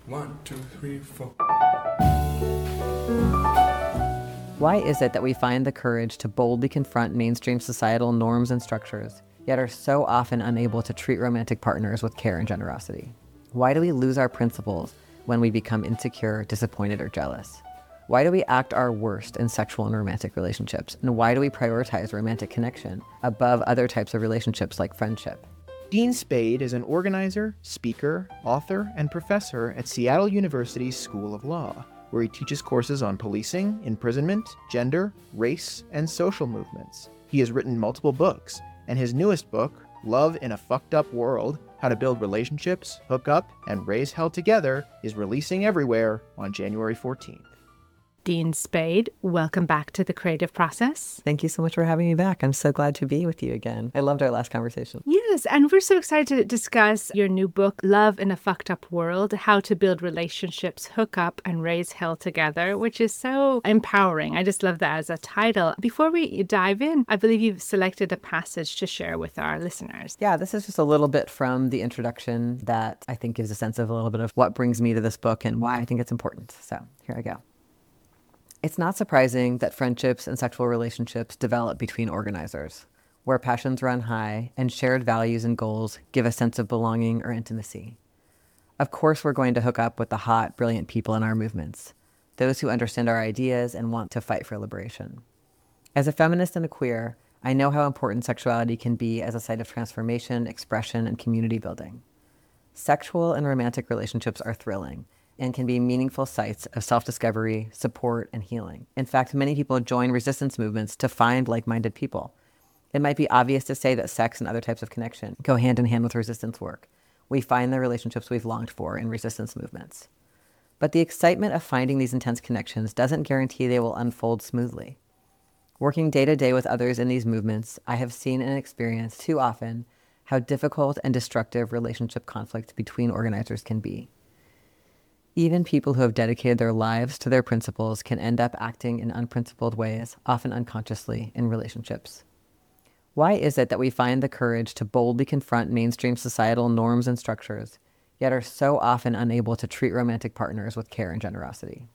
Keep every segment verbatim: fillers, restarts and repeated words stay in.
One, two, three, four. Why is it that we find the courage to boldly confront mainstream societal norms and structures, yet are so often unable to treat romantic partners with care and generosity? Why do we lose our principles when we become insecure, disappointed, or jealous? Why do we act our worst in sexual and romantic relationships? And why do we prioritize romantic connection above other types of relationships like friendship? Dean Spade is an organizer, speaker, author, and professor at Seattle University's School of Law, where he teaches courses on policing, imprisonment, gender, race, and social movements. He has written multiple books, and his newest book, Love in a Fucked Up World: How to Build Relationships, Hook Up, and Raise Hell Together, is releasing everywhere on January fourteenth. Dean Spade, welcome back to The Creative Process. Thank you so much for having me back. I'm so glad to be with you again. I loved our last conversation. Yes, and we're so excited to discuss your new book, Love in a Fucked Up World: How to Build Relationships, Hook Up, and Raise Hell Together, which is so empowering. I just love that as a title. Before we dive in, I believe you've selected a passage to share with our listeners. Yeah, this is just a little bit from the introduction that I think gives a sense of a little bit of what brings me to this book and why I think it's important. So here I go. It's not surprising that friendships and sexual relationships develop between organizers, where passions run high and shared values and goals give a sense of belonging or intimacy. Of course, we're going to hook up with the hot, brilliant people in our movements, those who understand our ideas and want to fight for liberation. As a feminist and a queer, I know how important sexuality can be as a site of transformation, expression, and community building. Sexual and romantic relationships are thrilling and can be meaningful sites of self-discovery, support, and healing. In fact, many people join resistance movements to find like-minded people. It might be obvious to say that sex and other types of connection go hand in hand with resistance work. We find the relationships we've longed for in resistance movements. But the excitement of finding these intense connections doesn't guarantee they will unfold smoothly. Working day to day with others in these movements, I have seen and experienced too often how difficult and destructive relationship conflict between organizers can be. Even people who have dedicated their lives to their principles can end up acting in unprincipled ways, often unconsciously, in relationships. Why is it that we find the courage to boldly confront mainstream societal norms and structures, yet are so often unable to treat romantic partners with care and generosity?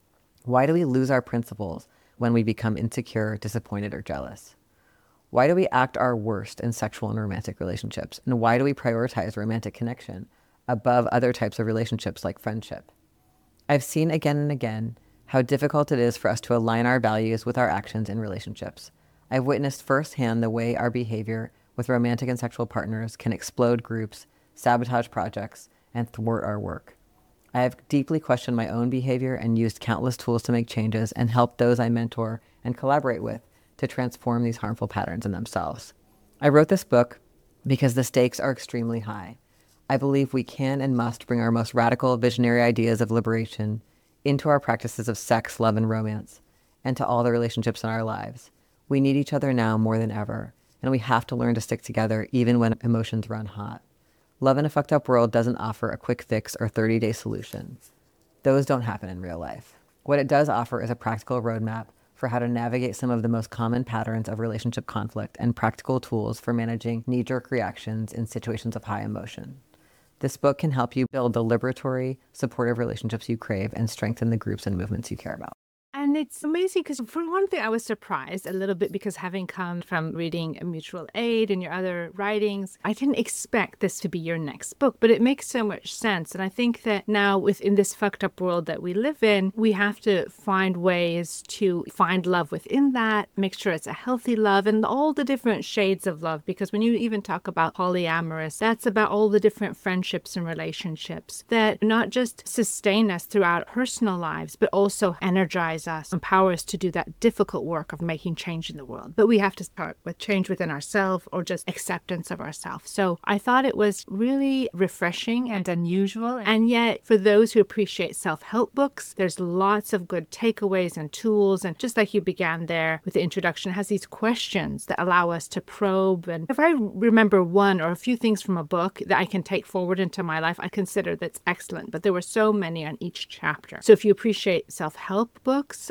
Why do we lose our principles when we become insecure, disappointed, or jealous? Why do we act our worst in sexual and romantic relationships? And why do we prioritize romantic connection above other types of relationships like friendship? I've seen again and again how difficult it is for us to align our values with our actions in relationships. I've witnessed firsthand the way our behavior with romantic and sexual partners can explode groups, sabotage projects, and thwart our work. I have deeply questioned my own behavior and used countless tools to make changes and help those I mentor and collaborate with to transform these harmful patterns in themselves. I wrote this book because the stakes are extremely high. I believe we can and must bring our most radical, visionary ideas of liberation into our practices of sex, love, and romance, and to all the relationships in our lives. We need each other now more than ever, and we have to learn to stick together even when emotions run hot. Love in a Fucked Up World doesn't offer a quick fix or thirty-day solution. Those don't happen in real life. What it does offer is a practical roadmap for how to navigate some of the most common patterns of relationship conflict and practical tools for managing knee-jerk reactions in situations of high emotion. This book can help you build the liberatory, supportive relationships you crave and strengthen the groups and movements you care about. And it's amazing because, for one thing, I was surprised a little bit because having come from reading Mutual Aid and your other writings, I didn't expect this to be your next book, but it makes so much sense. And I think that now within this fucked up world that we live in, we have to find ways to find love within that, make sure it's a healthy love and all the different shades of love. Because when you even talk about polyamorous, that's about all the different friendships and relationships that not just sustain us throughout personal lives, but also energize us, empower us to do that difficult work of making change in the world. But we have to start with change within ourselves or just acceptance of ourselves. So I thought it was really refreshing and unusual. And yet, for those who appreciate self-help books, there's lots of good takeaways and tools. And just like you began there with the introduction, it has these questions that allow us to probe. And if I remember one or a few things from a book that I can take forward into my life, I consider that's excellent. But there were so many on each chapter. So if you appreciate self-help books,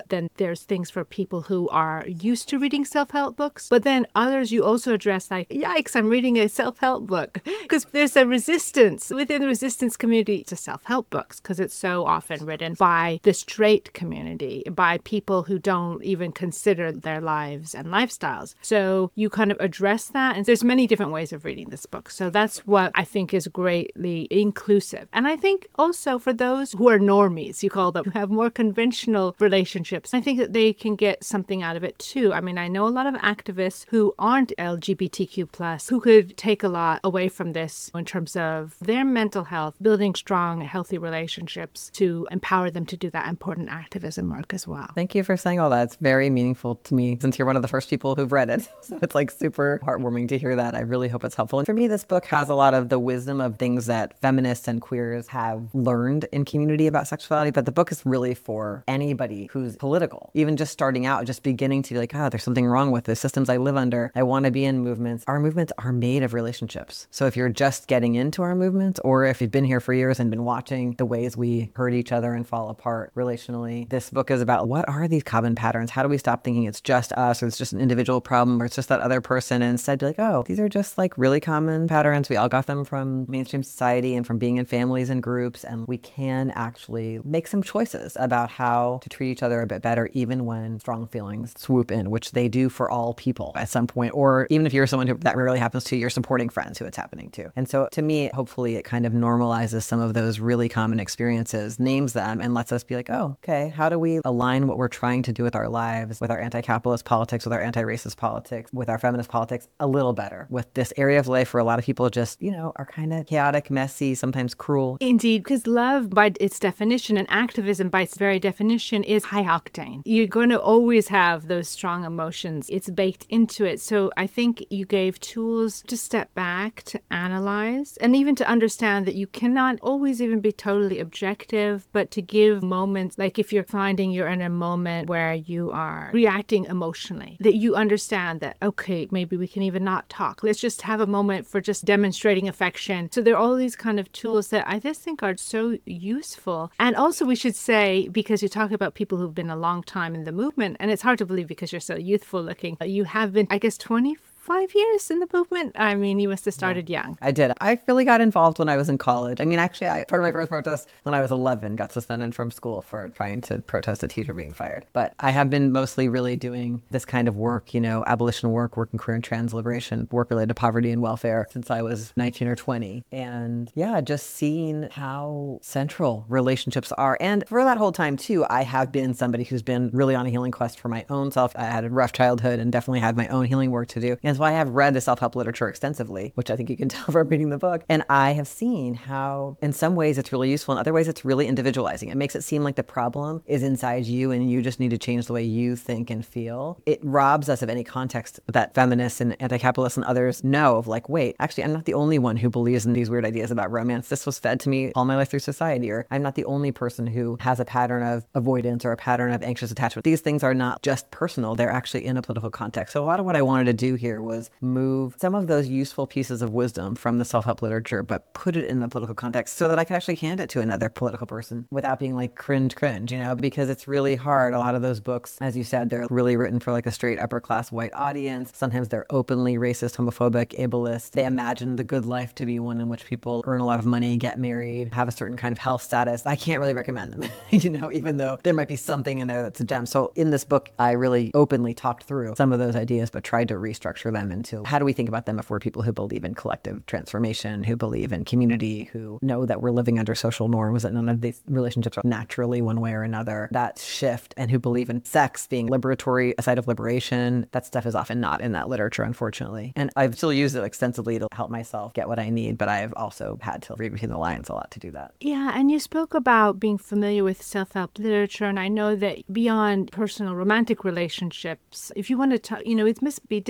then there's things for people who are used to reading self-help books. But then others you also address like, yikes, I'm reading a self-help book. Because there's a resistance within the resistance community to self-help books because it's so often written by the straight community, by people who don't even consider their lives and lifestyles. So you kind of address that. And there's many different ways of reading this book. So that's what I think is greatly inclusive. And I think also for those who are normies, you call them, who have more conventional relationships, I think that they can get something out of it too. I mean, I know a lot of activists who aren't L G B T Q plus, who could take a lot away from this in terms of their mental health, building strong, healthy relationships to empower them to do that important activism work as well. Thank you for saying all that. It's very meaningful to me since you're one of the first people who've read it. So it's like super heartwarming to hear that. I really hope it's helpful. And for me, this book has a lot of the wisdom of things that feminists and queers have learned in community about sexuality. But the book is really for anybody who's political, even just starting out, just beginning to be like, oh, there's something wrong with the systems I live under. I want to be in movements. Our movements are made of relationships. So if you're just getting into our movements, or if you've been here for years and been watching the ways we hurt each other and fall apart relationally, this book is about what are these common patterns? How do we stop thinking it's just us, or it's just an individual problem, or it's just that other person, and instead be like, oh, these are just like really common patterns. We all got them from mainstream society and from being in families and groups, and we can actually make some choices about how to treat each other a bit better, even when strong feelings swoop in, which they do for all people at some point. Or even if you're someone who that rarely happens to, you're supporting friends who it's happening to. And so to me, hopefully it kind of normalizes some of those really common experiences, names them, and lets us be like, oh, okay, how do we align what we're trying to do with our lives, with our anti-capitalist politics, with our anti-racist politics, with our feminist politics a little better, with this area of life where a lot of people just, you know, are kind of chaotic, messy, sometimes cruel. Indeed, because love by its definition and activism by its very definition is high octane. You're going to always have those strong emotions. It's baked into it. So I think you gave tools to step back, to analyze, and even to understand that you cannot always even be totally objective, but to give moments, like if you're finding you're in a moment where you are reacting emotionally, that you understand that, okay, maybe we can even not talk. Let's just have a moment for just demonstrating affection. So there are all these kind of tools that I just think are so useful. And also we should say, because you talk about people who've been a long time in the movement, and it's hard to believe because you're so youthful looking, you have been, I guess, twenty five years in the movement. I mean, you must have started yeah. young. I did. I really got involved when I was in college. I mean, actually, I part of my first protest when I was eleven, got suspended from school for trying to protest a teacher being fired. But I have been mostly really doing this kind of work, you know, abolition work, work in queer and trans liberation, work related to poverty and welfare since I was nineteen or twenty. And yeah, just seeing how central relationships are. And for that whole time too, I have been somebody who's been really on a healing quest for my own self. I had a rough childhood and definitely had my own healing work to do. And so I have read the self-help literature extensively, which I think you can tell from reading the book. And I have seen how in some ways it's really useful. In other ways, it's really individualizing. It makes it seem like the problem is inside you and you just need to change the way you think and feel. It robs us of any context that feminists and anti-capitalists and others know of, like, wait, actually, I'm not the only one who believes in these weird ideas about romance. This was fed to me all my life through society. Or I'm not the only person who has a pattern of avoidance or a pattern of anxious attachment. These things are not just personal. They're actually in a political context. So a lot of what I wanted to do here was move some of those useful pieces of wisdom from the self-help literature, but put it in the political context so that I can actually hand it to another political person without being like cringe, cringe, you know, because it's really hard. A lot of those books, as you said, they're really written for like a straight upper class white audience. Sometimes they're openly racist, homophobic, ableist. They imagine the good life to be one in which people earn a lot of money, get married, have a certain kind of health status. I can't really recommend them, you know, even though there might be something in there that's a gem. So in this book, I really openly talked through some of those ideas, but tried to restructure them into how do we think about them if we're people who believe in collective transformation, who believe in community, who know that we're living under social norms, that none of these relationships are naturally one way or another, that shift, and who believe in sex being liberatory, a site of liberation. That stuff is often not in that literature, unfortunately. And I've still used it extensively to help myself get what I need, but I've also had to read between the lines a lot to do that. Yeah, and you spoke about being familiar with self-help literature, and I know that beyond personal romantic relationships, if you want to talk, you know, it must be difficult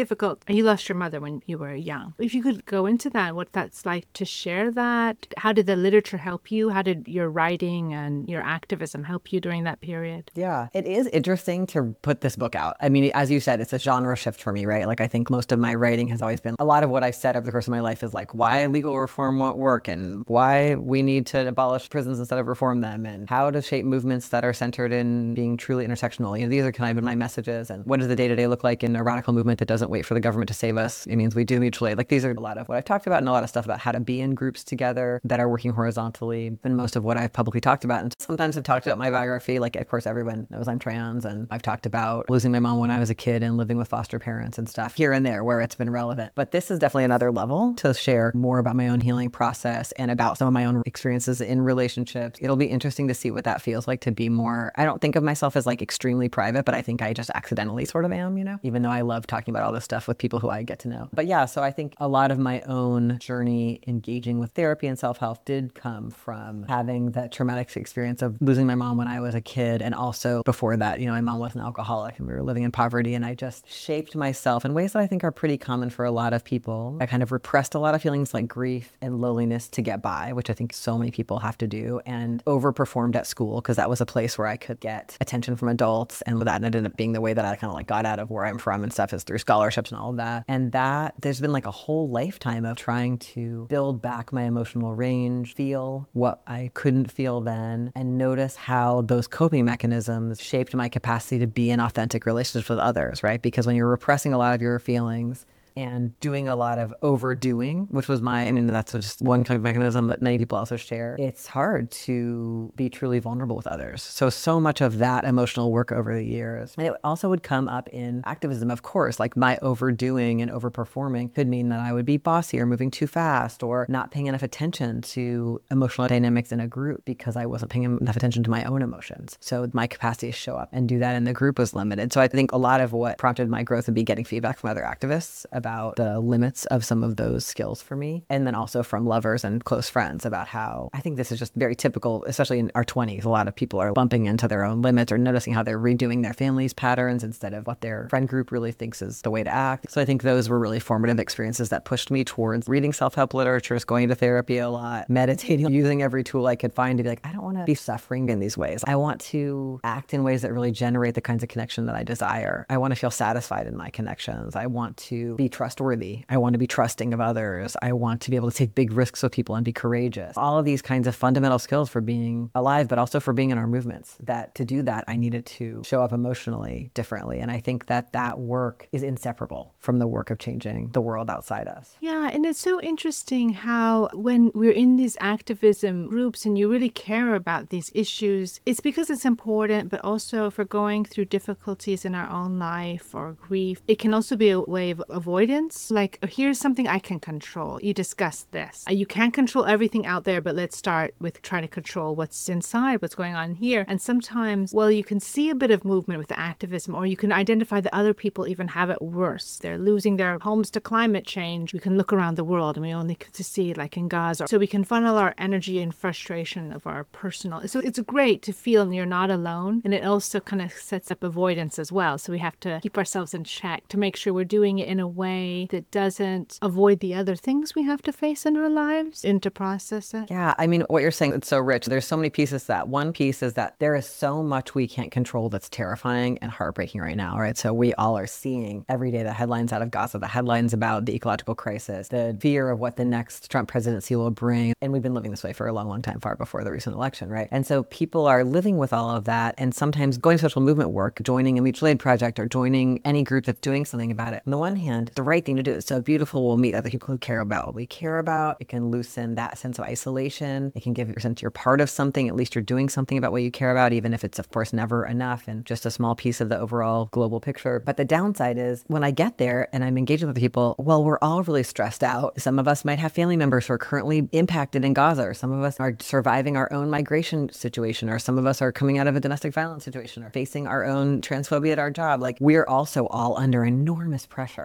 You lost your mother when you were young. If you could go into that, what that's like to share that, how did the literature help you? How did your writing and your activism help you during that period? Yeah, it is interesting to put this book out. I mean, as you said, it's a genre shift for me, right? Like, I think most of my writing has always been a lot of what I've said over the course of my life is like why legal reform won't work and why we need to abolish prisons instead of reform them and how to shape movements that are centered in being truly intersectional. You know, these are kind of my messages. And what does the day-to-day look like in a radical movement that doesn't wait for the government to save us? It means we do mutual aid. Like, these are a lot of what I've talked about and a lot of stuff about how to be in groups together that are working horizontally and most of what I've publicly talked about. And sometimes I've talked about my biography. Like, of course, everyone knows I'm trans, and I've talked about losing my mom when I was a kid and living with foster parents and stuff here and there where it's been relevant. But this is definitely another level to share more about my own healing process and about some of my own experiences in relationships. It'll be interesting to see what that feels like to be more, I don't think of myself as like extremely private, but I think I just accidentally sort of am, you know, even though I love talking about all this stuff with people who I get to know. But yeah, so I think a lot of my own journey engaging with therapy and self-help did come from having that traumatic experience of losing my mom when I was a kid. And also before that, you know, my mom was an alcoholic and we were living in poverty, and I just shaped myself in ways that I think are pretty common for a lot of people. I kind of repressed a lot of feelings like grief and loneliness to get by, which I think so many people have to do, and overperformed at school because that was a place where I could get attention from adults. And that ended up being the way that I kind of like got out of where I'm from and stuff, is through scholarships and all of that. And that there's been like a whole lifetime of trying to build back my emotional range, feel what I couldn't feel then, and notice how those coping mechanisms shaped my capacity to be in authentic relationships with others, right? Because when you're repressing a lot of your feelings and doing a lot of overdoing, which was my, I mean, that's just one kind of mechanism that many people also share, it's hard to be truly vulnerable with others. So, so much of that emotional work over the years. And it also would come up in activism, of course, like my overdoing and overperforming could mean that I would be bossy or moving too fast or not paying enough attention to emotional dynamics in a group because I wasn't paying enough attention to my own emotions. So my capacity to show up and do that in the group was limited. So I think a lot of what prompted my growth would be getting feedback from other activists about about the limits of some of those skills for me. And then also from lovers and close friends about how I think this is just very typical, especially in our twenties. A lot of people are bumping into their own limits or noticing how they're redoing their family's patterns instead of what their friend group really thinks is the way to act. So I think those were really formative experiences that pushed me towards reading self-help literatures, going to therapy a lot, meditating, using every tool I could find to be like, I don't want to be suffering in these ways. I want to act in ways that really generate the kinds of connection that I desire. I want to feel satisfied in my connections. I want to be trustworthy. I want to be trusting of others. I want to be able to take big risks with people and be courageous. All of these kinds of fundamental skills for being alive, but also for being in our movements. That to do that, I needed to show up emotionally differently. And I think that that work is inseparable from the work of changing the world outside us. Yeah, and it's so interesting how when we're in these activism groups and you really care about these issues, it's because it's important, but also for going through difficulties in our own life or grief. It can also be a way of avoidance. Like, here's something I can control. You discussed this. You can't control everything out there, but let's start with trying to control what's inside, what's going on here. And sometimes, well, you can see a bit of movement with the activism, or you can identify that other people even have it worse. They're losing their homes to climate change. We can look around the world and we only get to see it like in Gaza. So we can funnel our energy and frustration of our personal. So it's great to feel you're not alone. And it also kind of sets up avoidance as well. So we have to keep ourselves in check to make sure we're doing it in a way that doesn't avoid the other things we have to face in our lives and to process it. Yeah, I mean, what you're saying, it's so rich. There's so many pieces to that. One piece is that there is so much we can't control that's terrifying and heartbreaking right now, right? So we all are seeing every day the headlines out of Gaza, the headlines about the ecological crisis, the fear of what the next Trump presidency will bring. And we've been living this way for a long, long time, far before the recent election, right? And so people are living with all of that and sometimes going to social movement work, joining a mutual aid project or joining any group that's doing something about it. On the one hand, the right thing to do is so beautiful. We'll meet other people who care about what we care about. It can loosen that sense of isolation. It can give you a sense you're part of something. At least you're doing something about what you care about, even if it's, of course, never enough and just a small piece of the overall global picture. But the downside is when I get there and I'm engaging with the people, well, we're all really stressed out. Some of us might have family members who are currently impacted in Gaza, or some of us are surviving our own migration situation, or some of us are coming out of a domestic violence situation or facing our own transphobia at our job. Like, we're also all under enormous pressure. The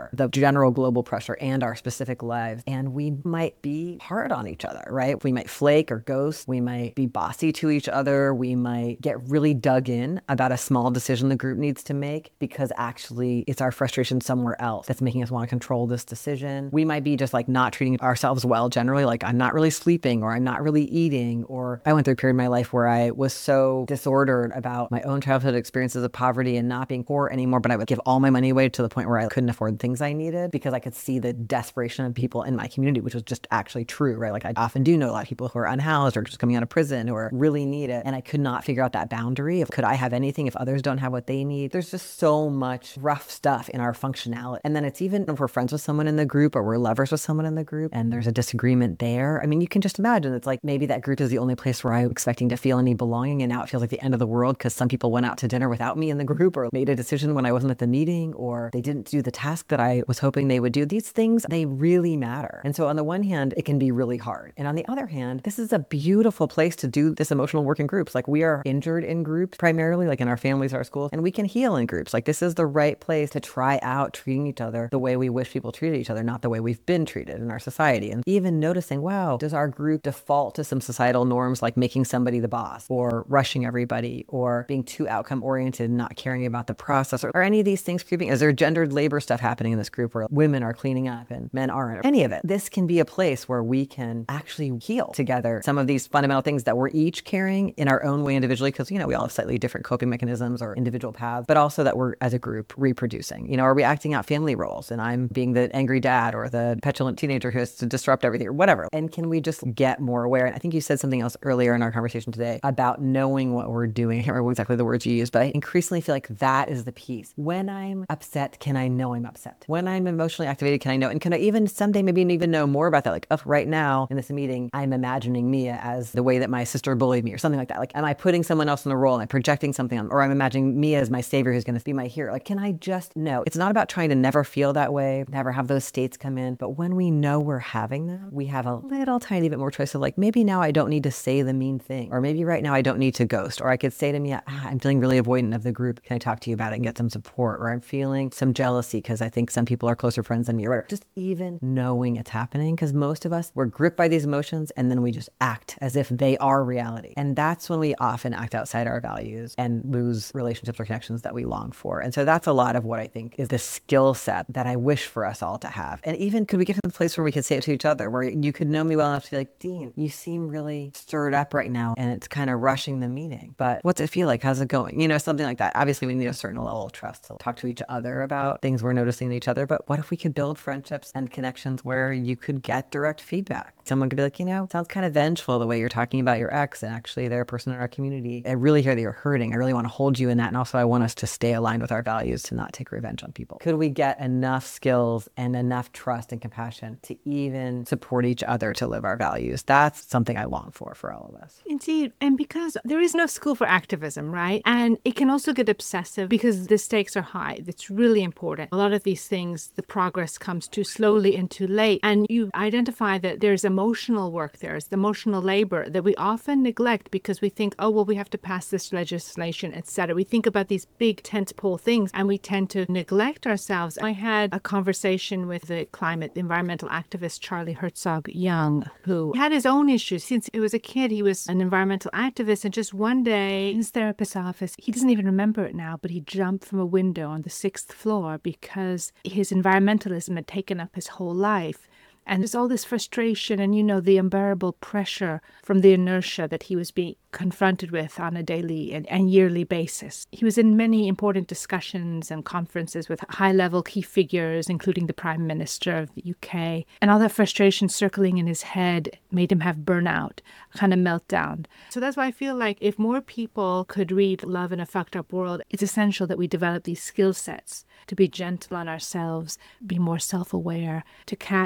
general global pressure and our specific lives. And we might be hard on each other, right? We might flake or ghost. We might be bossy to each other. We might get really dug in about a small decision the group needs to make because actually it's our frustration somewhere else that's making us want to control this decision. We might be just like not treating ourselves well generally, like I'm not really sleeping or I'm not really eating, or I went through a period in my life where I was so disordered about my own childhood experiences of poverty and not being poor anymore, but I would give all my money away to the point where I couldn't afford things I needed because I could see the desperation of people in my community, which was just actually true, right? Like I often do know a lot of people who are unhoused or just coming out of prison who are really need it. And I could not figure out that boundary of could I have anything if others don't have what they need? There's just so much rough stuff in our functionality. And then it's even if we're friends with someone in the group or we're lovers with someone in the group and there's a disagreement there. I mean, you can just imagine it's like maybe that group is the only place where I'm expecting to feel any belonging. And now it feels like the end of the world because some people went out to dinner without me in the group or made a decision when I wasn't at the meeting or they didn't do the task that I was hoping they would do. These things, they really matter. And so on the one hand, it can be really hard. And on the other hand, this is a beautiful place to do this emotional work in groups. Like we are injured in groups primarily, like in our families, our schools, and we can heal in groups. Like this is the right place to try out treating each other the way we wish people treated each other, not the way we've been treated in our society. And even noticing, wow, does our group default to some societal norms like making somebody the boss or rushing everybody or being too outcome oriented and not caring about the process? Or are any of these things creeping? Is there gendered labor stuff happening in this group where women are cleaning up and men aren't? Any of it. This can be a place where we can actually heal together some of these fundamental things that we're each carrying in our own way individually, because, you know, we all have slightly different coping mechanisms or individual paths, but also that we're as a group reproducing. You know, are we acting out family roles and I'm being the angry dad or the petulant teenager who has to disrupt everything or whatever? And can we just get more aware? And I think you said something else earlier in our conversation today about knowing what we're doing. I can't remember exactly the words you used, but I increasingly feel like that is the piece. When I'm upset, can I know I'm upset? When I'm emotionally activated, can I know? And can I even someday maybe even know more about that? Like, oh, right now in this meeting, I'm imagining Mia as the way that my sister bullied me or something like that. Like, am I putting someone else in the role and I'm projecting something on, or I'm imagining Mia as my savior who's going to be my hero? Like, can I just know? It's not about trying to never feel that way, never have those states come in. But when we know we're having them, we have a little tiny bit more choice of like, maybe now I don't need to say the mean thing, or maybe right now I don't need to ghost, or I could say to Mia, ah, I'm feeling really avoidant of the group. Can I talk to you about it and get some support? Or I'm feeling some jealousy because I think some people are closer friends than me, or whatever. Just even knowing it's happening, because most of us, we're gripped by these emotions and then we just act as if they are reality. And that's when we often act outside our values and lose relationships or connections that we long for. And so that's a lot of what I think is the skill set that I wish for us all to have. And even could we get to the place where we could say it to each other, where you could know me well enough to be like, Dean, you seem really stirred up right now and it's kind of rushing the meeting, but what's it feel like? How's it going? You know, something like that. Obviously we need a certain level of trust to talk to each other about things we're noticing in each other. But what if we could build friendships and connections where you could get direct feedback? Someone could be like, you know, it sounds kind of vengeful the way you're talking about your ex, and actually they're a person in our community. I really hear that you're hurting. I really want to hold you in that. And also I want us to stay aligned with our values to not take revenge on people. Could we get enough skills and enough trust and compassion to even support each other to live our values? That's something I long for for all of us. Indeed. And because there is no school for activism, right? And it can also get obsessive because the stakes are high. That's really important. A lot of these things, the progress comes too slowly and too late. And you identify that there's emotional work there, it's the emotional labor that we often neglect because we think, oh, well, we have to pass this legislation, et cetera. We think about these big tentpole things and we tend to neglect ourselves. I had a conversation with the climate environmental activist Charlie Herzog Young, who had his own issues. Since he was a kid, he was an environmental activist, and just one day in his therapist's office, he doesn't even remember it now, but he jumped from a window on the sixth floor because his environmentalism had taken up his whole life. And there's all this frustration and, you know, the unbearable pressure from the inertia that he was being confronted with on a daily and, and yearly basis. He was in many important discussions and conferences with high-level key figures, including the Prime Minister of the U K. And all that frustration circling in his head made him have burnout, a kind of meltdown. So that's why I feel like if more people could read Love in a Fucked Up World, it's essential that we develop these skill sets to be gentle on ourselves, be more self-aware, to catch and control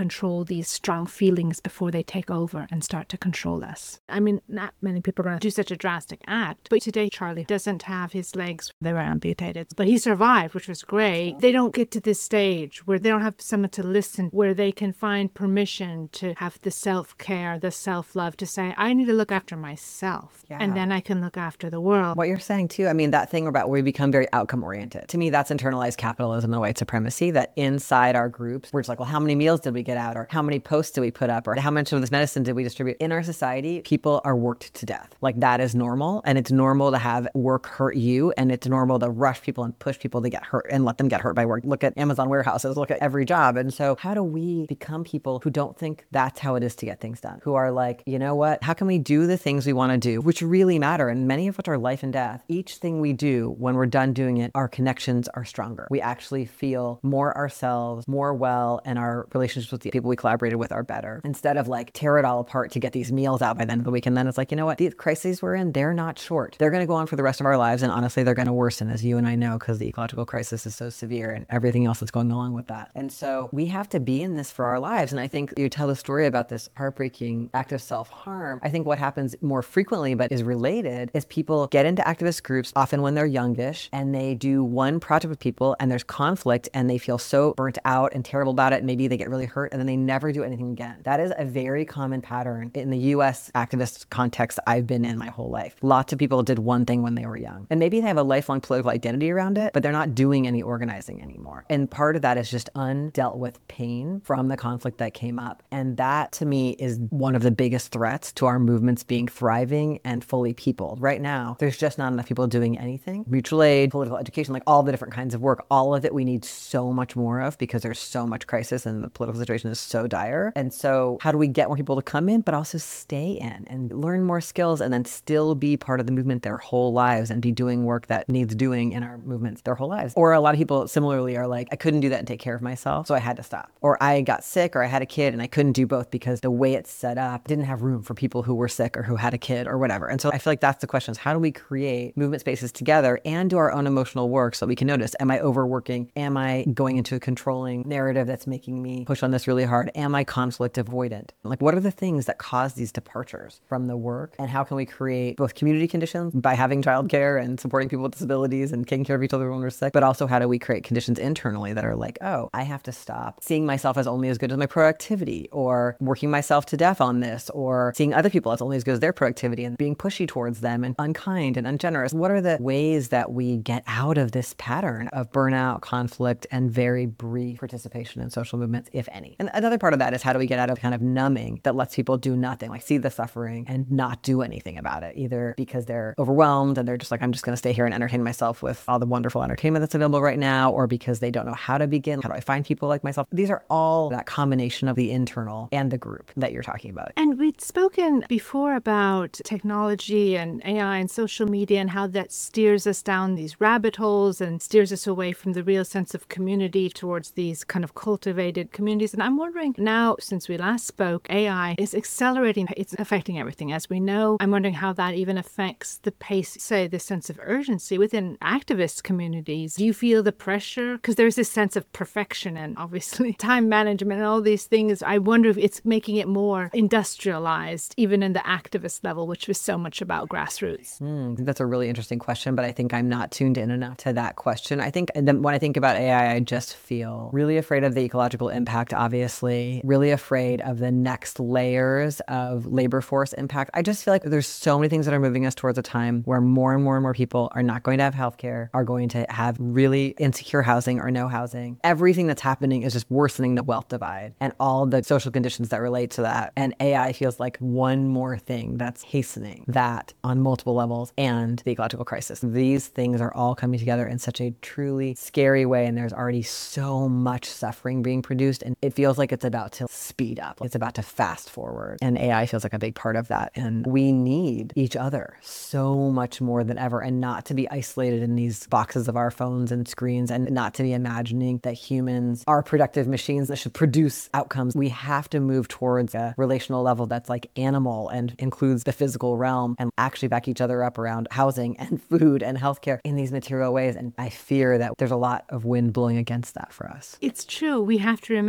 control these strong feelings before they take over and start to control us. I mean, not many people are going to do such a drastic act, but today Charlie doesn't have his legs, they were amputated, but he survived, which was great. They don't get to this stage where they don't have someone to listen, where they can find permission to have the self-care, the self-love, to say, I need to look after myself, Yeah. and then I can look after the world. What you're saying too, I mean, that thing about where we become very outcome oriented. To me, that's internalized capitalism and white supremacy, that inside our groups, we're just like, well, how many meals did we get out? Or how many posts did we put up? Or how much of this medicine did we distribute? In our society, people are worked to death. Like, that is normal. And it's normal to have work hurt you. And it's normal to rush people and push people to get hurt and let them get hurt by work. Look at Amazon warehouses, look at every job. And so how do we become people who don't think that's how it is to get things done? Who are like, you know what? How can we do the things we want to do, which really matter, and many of which are life and death? Each thing we do, when we're done doing it, our connections are stronger. We actually feel more ourselves, more well, and our relationships with the people we collaborated with are better. Instead of like tear it all apart to get these meals out by the end of the week. And then it's like, you know what? These crises we're in, they're not short. They're going to go on for the rest of our lives. And honestly, they're going to worsen, as you and I know, because the ecological crisis is so severe and everything else that's going along with that. And so we have to be in this for our lives. And I think you tell the story about this heartbreaking act of self-harm. I think what happens more frequently, but is related, is people get into activist groups, often when they're youngish, and they do one project with people and there's conflict and they feel so burnt out and terrible about it. Maybe they get really hurt and then they never do anything again. That is a very common pattern in the U S activist context I've been in my whole life. Lots of people did one thing when they were young, and maybe they have a lifelong political identity around it, but they're not doing any organizing anymore. And part of that is just undealt with pain from the conflict that came up. And that, to me, is one of the biggest threats to our movements being thriving and fully peopled. Right now, there's just not enough people doing anything. Mutual aid, political education, like all the different kinds of work, all of it we need so much more of because there's so much crisis and the political situation is so dire. And so how do we get more people to come in, but also stay in and learn more skills and then still be part of the movement their whole lives and be doing work that needs doing in our movements their whole lives? Or a lot of people similarly are like, I couldn't do that and take care of myself, so I had to stop. Or I got sick, or I had a kid and I couldn't do both because the way it's set up didn't have room for people who were sick or who had a kid or whatever. And so I feel like that's the question, is how do we create movement spaces together and do our own emotional work so that we can notice, am I overworking? Am I going into a controlling narrative that's making me push on this really hard? Am I conflict avoidant? Like, what are the things that cause these departures from the work? And how can we create both community conditions by having childcare and supporting people with disabilities and taking care of each other when we're sick, but also how do we create conditions internally that are like, oh, I have to stop seeing myself as only as good as my productivity, or working myself to death on this, or seeing other people as only as good as their productivity and being pushy towards them and unkind and ungenerous. What are the ways that we get out of this pattern of burnout, conflict, and very brief participation in social movements, if any? And another part of that is, how do we get out of kind of numbing that lets people do nothing, like see the suffering and not do anything about it, either because they're overwhelmed and they're just like, I'm just going to stay here and entertain myself with all the wonderful entertainment that's available right now, or because they don't know how to begin. How do I find people like myself? These are all that combination of the internal and the group that you're talking about. And we'd spoken before about technology and A I and social media and how that steers us down these rabbit holes and steers us away from the real sense of community towards these kind of cultivated communities. And I'm wondering now, since we last spoke, A I is accelerating. It's affecting everything, as we know. I'm wondering how that even affects the pace, say, the sense of urgency within activist communities. Do you feel the pressure? Because there's this sense of perfection and obviously time management and all these things. I wonder if it's making it more industrialized, even in the activist level, which was so much about grassroots. Mm, that's a really interesting question, but I think I'm not tuned in enough to that question. I think then when I think about A I, I just feel really afraid of the ecological impact, obviously, really afraid of the next layers of labor force impact. I just feel like there's so many things that are moving us towards a time where more and more and more people are not going to have healthcare, are going to have really insecure housing or no housing. Everything that's happening is just worsening the wealth divide and all the social conditions that relate to that. And A I feels like one more thing that's hastening that on multiple levels, and the ecological crisis. These things are all coming together in such a truly scary way, and there's already so much suffering being produced, and it feels like it's about to speed up. It's about to fast forward, and A I feels like a big part of that. And we need each other so much more than ever, and not to be isolated in these boxes of our phones and screens, and not to be imagining that humans are productive machines that should produce outcomes. We have to move towards a relational level that's like animal and includes the physical realm, and actually back each other up around housing and food and healthcare in these material ways. And I fear that there's a lot of wind blowing against that for us. It's true. We have to remember that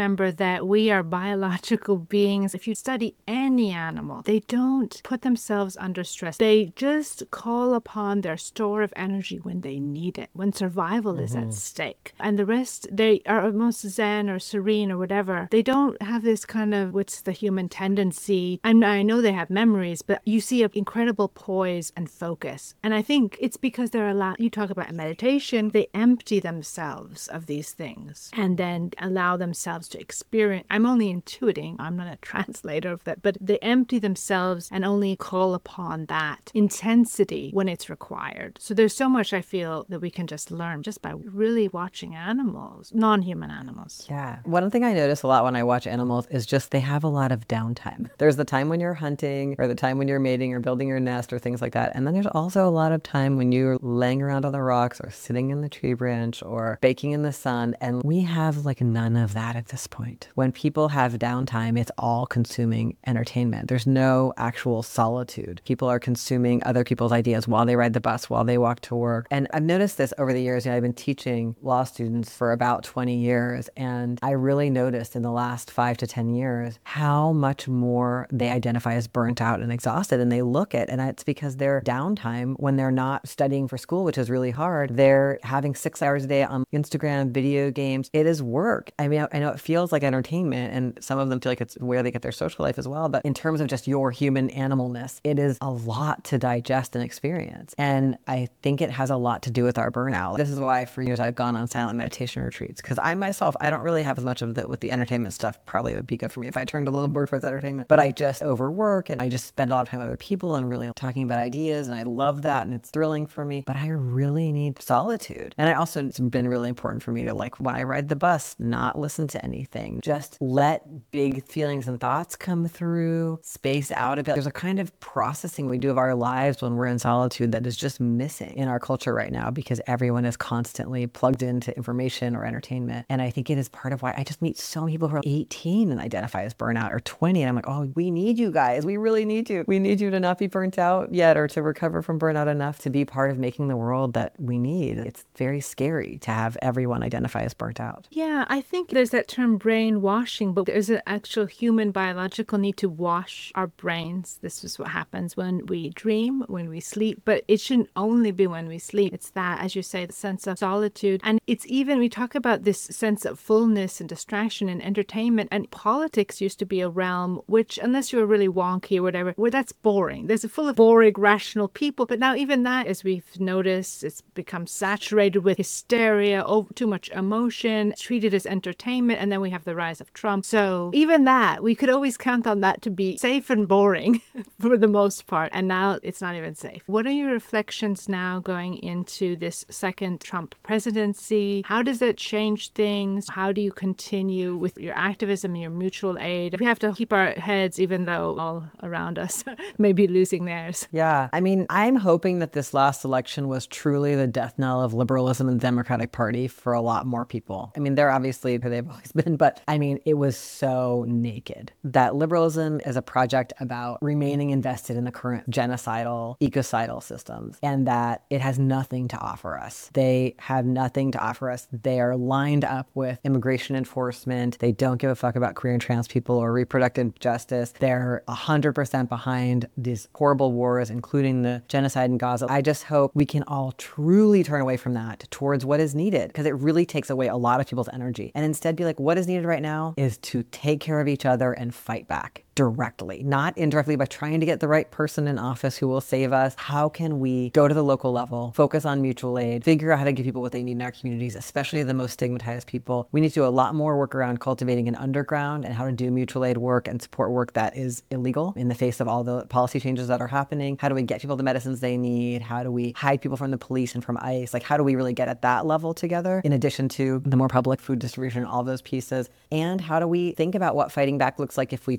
that we are biological beings. If you study any animal, they don't put themselves under stress. They just call upon their store of energy when they need it, when survival mm-hmm. is at stake. And the rest, they are almost zen or serene or whatever. They don't have this kind of, what's the human tendency. And I know they have memories, but you see an incredible poise and focus. And I think it's because they're allowed, you talk about meditation, they empty themselves of these things and then allow themselves to experience. I'm only intuiting, I'm not a translator of that, but they empty themselves and only call upon that intensity when it's required. So there's so much I feel that we can just learn just by really watching animals, non-human animals. Yeah. One thing I notice a lot when I watch animals is just they have a lot of downtime. There's the time when you're hunting or the time when you're mating or building your nest or things like that. And then there's also a lot of time when you're laying around on the rocks or sitting in the tree branch or baking in the sun. And we have like none of that at this point. When people have downtime, it's all consuming entertainment. There's no actual solitude. People are consuming other people's ideas while they ride the bus, while they walk to work. And I've noticed this over the years. You know, I've been teaching law students for about twenty years. And I really noticed in the last five to ten years how much more they identify as burnt out and exhausted. And they look at, and it's because their downtime when they're not studying for school, which is really hard, they're having six hours a day on Instagram, video games. It is work. I mean, I know it feels like entertainment and some of them feel like it's where they get their social life as well. But in terms of just your human animalness, it is a lot to digest and experience. And I think it has a lot to do with our burnout. This is why for years I've gone on silent meditation retreats because I myself, I don't really have as much of that with the entertainment stuff. Probably would be good for me if I turned a little more towards entertainment. But I just overwork and I just spend a lot of time with other people and really talking about ideas. And I love that. And it's thrilling for me. But I really need solitude. And I also, it's been really important for me to, like, when I ride the bus, not listen to anything. Just let big feelings and thoughts come through, space out a bit. There's a kind of processing we do of our lives when we're in solitude that is just missing in our culture right now because everyone is constantly plugged into information or entertainment. And I think it is part of why I just meet so many people who are eighteen and identify as burnout or twenty. And I'm like, oh, we need you guys. We really need you. We need you to not be burnt out yet or to recover from burnout enough to be part of making the world that we need. It's very scary to have everyone identify as burnt out. Yeah, I think there's that term brainwashing, but there's an actual human biological need to wash our brains. This is what happens when we dream, when we sleep, but it shouldn't only be when we sleep. It's that, as you say, the sense of solitude. And it's even, we talk about this sense of fullness and distraction and entertainment, and politics used to be a realm which, unless you were really wonky or whatever, where that's boring. There's a full of boring, rational people. But now even that, as we've noticed, it's become saturated with hysteria, over, too much emotion, treated as entertainment. And then we have the rise of Trump. So even that, we could always count on that to be safe and boring for the most part. And now it's not even safe. What are your reflections now going into this second Trump presidency? How does it change things? How do you continue with your activism, your mutual aid? We have to keep our heads, even though all around us may be losing theirs. Yeah. I mean, I'm hoping that this last election was truly the death knell of liberalism and the Democratic Party for a lot more people. I mean, they're obviously who they've always been, but I mean, it was so naked that liberalism is a project about remaining invested in the current genocidal, ecocidal systems, and that it has nothing to offer us. They have nothing to offer us. They are lined up with immigration enforcement. They don't give a fuck about queer and trans people or reproductive justice. They're one hundred percent behind these horrible wars, including the genocide in Gaza. I just hope we can all truly turn away from that towards what is needed, because it really takes away a lot of people's energy, and instead be like, what is needed right now is to take care of each other and fight back directly, not indirectly by trying to get the right person in office who will save us. How can we go to the local level, focus on mutual aid, figure out how to give people what they need in our communities, especially the most stigmatized people? We need to do a lot more work around cultivating an underground and how to do mutual aid work and support work that is illegal in the face of all the policy changes that are happening. How do we get people the medicines they need? How do we hide people from the police and from ICE? Like, how do we really get at that level together, in addition to the more public food distribution, all those pieces? And how do we think about what fighting back looks like if we truly give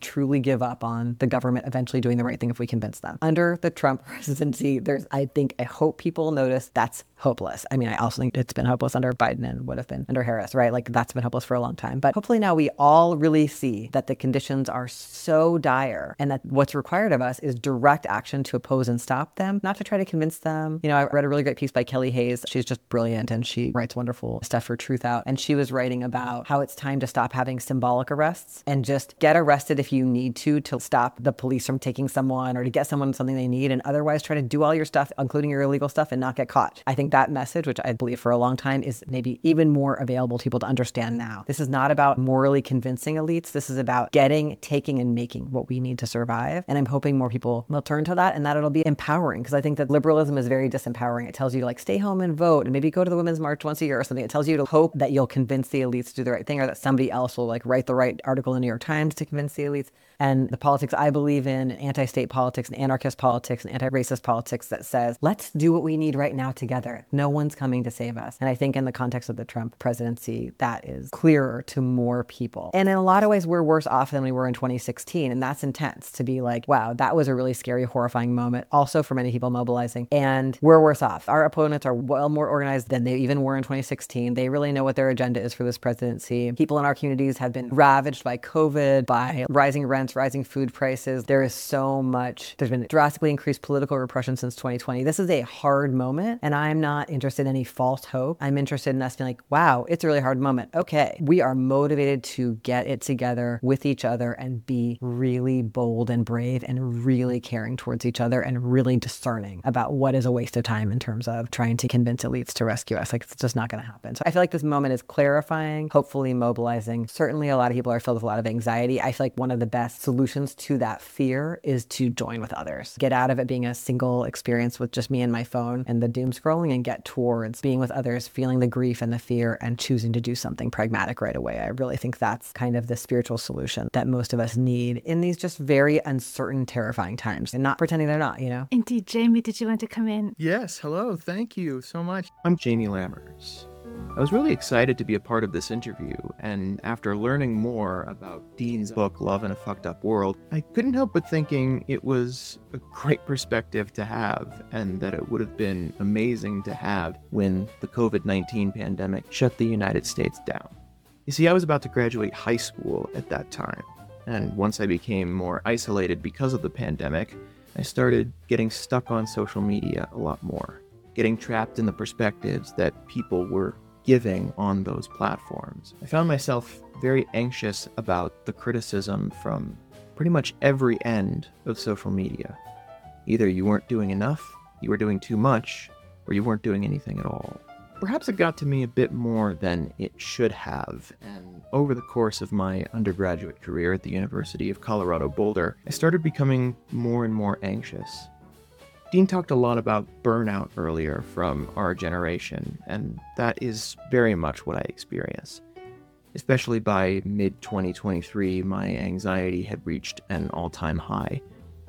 give up on the government eventually doing the right thing if we convince them. Under the Trump presidency, there's, I think, I hope people notice that's hopeless. I mean, I also think it's been hopeless under Biden and would have been under Harris, right? Like that's been hopeless for a long time. But hopefully now we all really see that the conditions are so dire and that what's required of us is direct action to oppose and stop them, not to try to convince them. You know, I read a really great piece by Kelly Hayes. She's just brilliant and she writes wonderful stuff for Truth Out. And she was writing about how it's time to stop having symbolic arrests and just get arrested if you need to, to stop the police from taking someone or to get someone something they need, and otherwise try to do all your stuff, including your illegal stuff, and not get caught. I think that message, which I believe for a long time, is maybe even more available to people to understand now. This is not about morally convincing elites. This is about getting, taking, and making what we need to survive. And I'm hoping more people will turn to that and that it'll be empowering, because I think that liberalism is very disempowering. It tells you to like stay home and vote and maybe go to the Women's March once a year or something. It tells you to hope that you'll convince the elites to do the right thing, or that somebody else will like write the right article in the New York Times to convince the elites. And the politics I believe in, anti-state politics and anarchist politics and anti-racist politics that says, let's do what we need right now together. No one's coming to save us. And I think in the context of the Trump presidency, that is clearer to more people. And in a lot of ways, we're worse off than we were in twenty sixteen. And that's intense to be like, wow, that was a really scary, horrifying moment. Also for many people mobilizing. And we're worse off. Our opponents are well more organized than they even were in twenty sixteen. They really know what their agenda is for this presidency. People in our communities have been ravaged by COVID, by rising rents, rising food prices. There is so much. There's been drastically increased political repression since twenty twenty. This is a hard moment, and I'm not interested in any false hope. I'm interested in us being like, wow, it's a really hard moment. Okay, we are motivated to get it together with each other and be really bold and brave and really caring towards each other and really discerning about what is a waste of time in terms of trying to convince elites to rescue us. Like, it's just not going to happen. So I feel like this moment is clarifying, hopefully mobilizing. Certainly a lot of people are filled with a lot of anxiety. I feel like one of the best solutions to that fear is to join with others. Get out of it being a single experience with just me and my phone and the doom scrolling, and get towards being with others, feeling the grief and the fear and choosing to do something pragmatic right away. I really think that's kind of the spiritual solution that most of us need in these just very uncertain, terrifying times, and not pretending they're not, you know? Indeed. Jamie, did you want to come in? Yes, hello. Thank you so much. I'm Jamie Lammers. I was really excited to be a part of this interview, and after learning more about Dean's book, Love in a Fucked Up World, I couldn't help but thinking it was a great perspective to have, and that it would have been amazing to have when the covid nineteen pandemic shut the United States down. You see, I was about to graduate high school at that time, and once I became more isolated because of the pandemic, I started getting stuck on social media a lot more, getting trapped in the perspectives that people were giving on those platforms. I found myself very anxious about the criticism from pretty much every end of social media. Either you weren't doing enough, you were doing too much, or you weren't doing anything at all. Perhaps it got to me a bit more than it should have, and over the course of my undergraduate career at the University of Colorado Boulder, I started becoming more and more anxious. Dean talked a lot about burnout earlier from our generation, and that is very much what I experience. Especially by mid twenty twenty-three, my anxiety had reached an all-time high,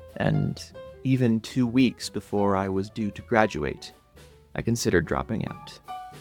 and even two weeks before I was due to graduate, I considered dropping out.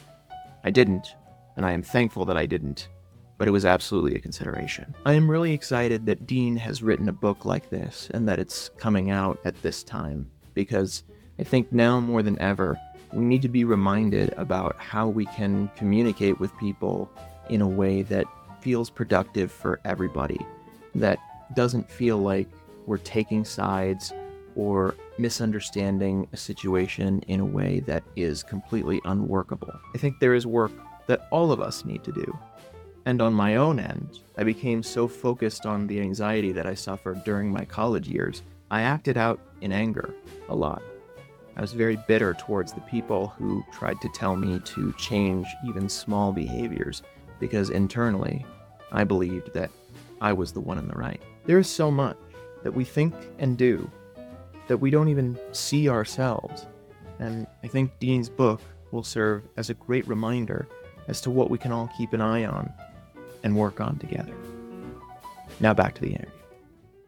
I didn't, and I am thankful that I didn't, but it was absolutely a consideration. I am really excited that Dean has written a book like this and that it's coming out at this time, because I think now more than ever, we need to be reminded about how we can communicate with people in a way that feels productive for everybody, that doesn't feel like we're taking sides or misunderstanding a situation in a way that is completely unworkable. I think there is work that all of us need to do. And on my own end, I became so focused on the anxiety that I suffered during my college years, I acted out in anger a lot. I was very bitter towards the people who tried to tell me to change even small behaviors, because internally, I believed that I was the one in the right. There is so much that we think and do that we don't even see ourselves, and I think Dean's book will serve as a great reminder as to what we can all keep an eye on and work on together. Now back to the interview.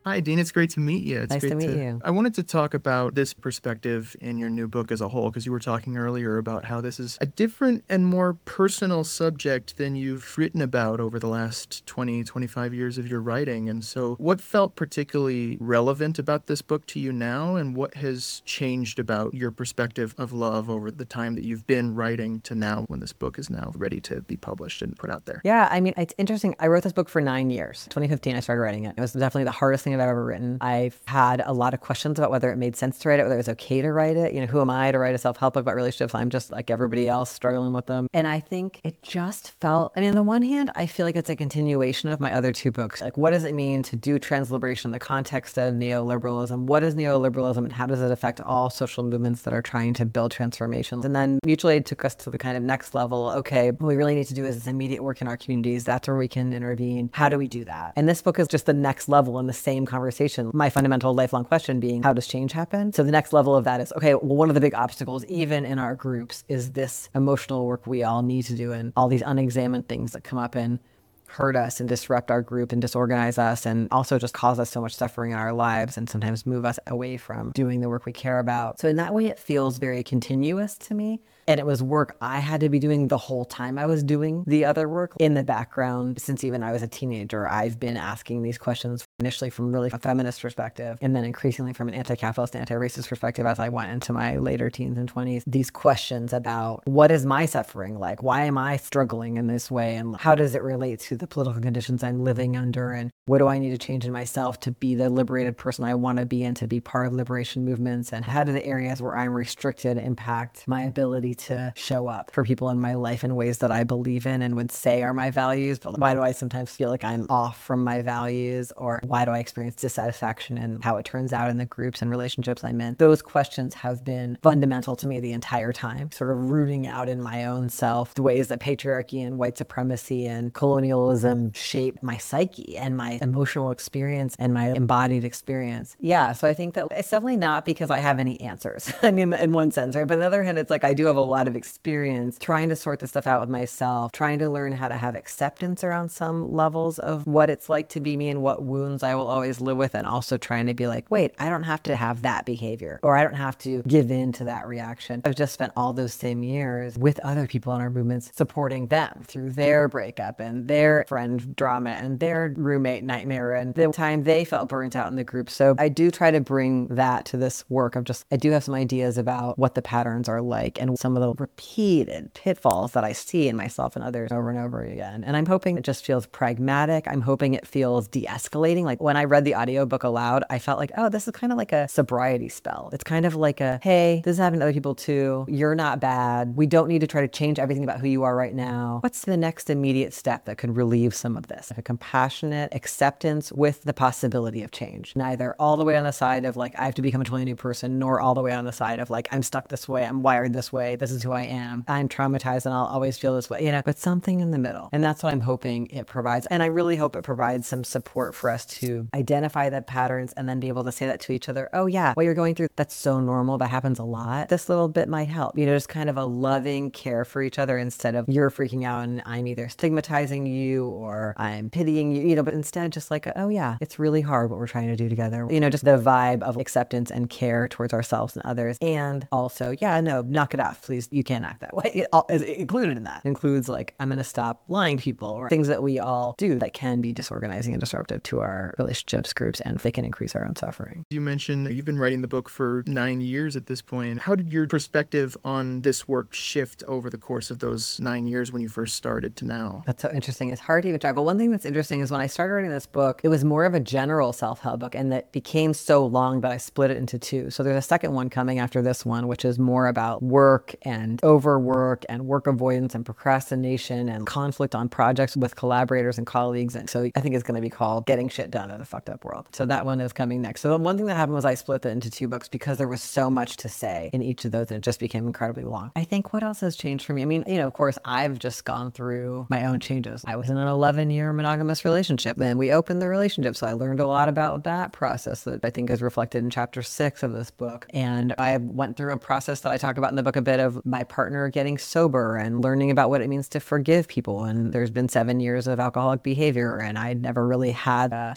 Hi, Dean. It's great to meet you. It's Nice great to meet you. I wanted to talk about this perspective in your new book as a whole, because you were talking earlier about how this is a different and more personal subject than you've written about over the last twenty, twenty-five years of your writing. And so what felt particularly relevant about this book to you now, and what has changed about your perspective of love over the time that you've been writing to now when this book is now ready to be published and put out there? Yeah, I mean, it's interesting. I wrote this book for nine years. twenty fifteen, I started writing it. It was definitely the hardest thing I've ever written. I've had a lot of questions about whether it made sense to write it, whether it was okay to write it. You know, who am I to write a self-help book about relationships? I'm just like everybody else struggling with them. And I think it just felt, I mean, on the one hand, I feel like it's a continuation of my other two books. Like, what does it mean to do transliberation in the context of neoliberalism? What is neoliberalism and how does it affect all social movements that are trying to build transformations? And then mutual aid took us to the kind of next level. Okay, what we really need to do is this immediate work in our communities. That's where we can intervene. How do we do that? And this book is just the next level in the same conversation. My fundamental lifelong question being, how does change happen? So the next level of that is, okay, well, one of the big obstacles, even in our groups, is this emotional work we all need to do and all these unexamined things that come up and hurt us and disrupt our group and disorganize us and also just cause us so much suffering in our lives and sometimes move us away from doing the work we care about. So in that way, it feels very continuous to me. And it was work I had to be doing the whole time I was doing the other work in the background. Since even I was a teenager, I've been asking these questions initially from really a feminist perspective, and then increasingly from an anti-capitalist, anti-racist perspective as I went into my later teens and twenties. These questions about what is my suffering like? Why am I struggling in this way? And how does it relate to the political conditions I'm living under? And what do I need to change in myself to be the liberated person I want to be and to be part of liberation movements? And how do the areas where I'm restricted impact my ability to show up for people in my life in ways that I believe in and would say are my values? But why do I sometimes feel like I'm off from my values? Or why do I experience dissatisfaction in how it turns out in the groups and relationships I'm in? Those questions have been fundamental to me the entire time, sort of rooting out in my own self the ways that patriarchy and white supremacy and colonialism shape my psyche and my emotional experience and my embodied experience. Yeah, so I think that it's definitely not because I have any answers. I mean, in one sense, right? But on the other hand, it's like I do have a lot of experience trying to sort this stuff out with myself, trying to learn how to have acceptance around some levels of what it's like to be me and what wounds I will always live with, and also trying to be like, wait, I don't have to have that behavior, or I don't have to give in to that reaction. I've just spent all those same years with other people in our movements, supporting them through their breakup and their friend drama and their roommate nightmare and the time they felt burnt out in the group. So I do try to bring that to this work of just, I do have some ideas about what the patterns are like and some of the repeated pitfalls that I see in myself and others over and over again. And I'm hoping it just feels pragmatic. I'm hoping it feels de-escalating. Like when I read the audiobook aloud, I felt like, oh, this is kind of like a sobriety spell. It's kind of like a, hey, this is happening to other people too. You're not bad. We don't need to try to change everything about who you are right now. What's the next immediate step that could relieve some of this? A compassionate acceptance with the possibility of change. Neither all the way on the side of like, I have to become a totally new person, nor all the way on the side of like, I'm stuck this way. I'm wired this way. This is who I am. I'm traumatized and I'll always feel this way, you know, but something in the middle. And that's what I'm hoping it provides. And I really hope it provides some support for us to identify the patterns and then be able to say that to each other. Oh yeah, what you're going through, that's so normal. That happens a lot. This little bit might help, you know, just kind of a loving care for each other instead of you're freaking out and I'm either stigmatizing you or I'm pitying you, you know, but instead just like, oh yeah, it's really hard what we're trying to do together. You know, just the vibe of acceptance and care towards ourselves and others. And also, yeah, no, knock it off, please. You can't act that way. It all is included in that. It includes like, I'm going to stop lying to people or things that we all do that can be disorganizing and disruptive to our relationships, groups, and they can increase our own suffering. You mentioned you've been writing the book for nine years at this point. How did your perspective on this work shift over the course of those nine years when you first started to now? That's so interesting. It's hard to even track. But one thing that's interesting is when I started writing this book, it was more of a general self-help book, and that became so long that I split it into two. So there's a second one coming after this one, which is more about work and overwork and work avoidance and procrastination and conflict on projects with collaborators and colleagues. And so I think it's going to be called Getting Shit Done in a Fucked Up World. So that one is coming next. So the one thing that happened was I split it into two books because there was so much to say in each of those, and it just became incredibly long. I think what else has changed for me? I mean, you know, of course, I've just gone through my own changes. I was in an eleven year monogamous relationship. Then we opened the relationship. So I learned a lot about that process that I think is reflected in chapter six of this book. And I went through a process that I talk about in the book a bit of my partner getting sober and learning about what it means to forgive people. And there's been seven years of alcoholic behavior, and I never really had a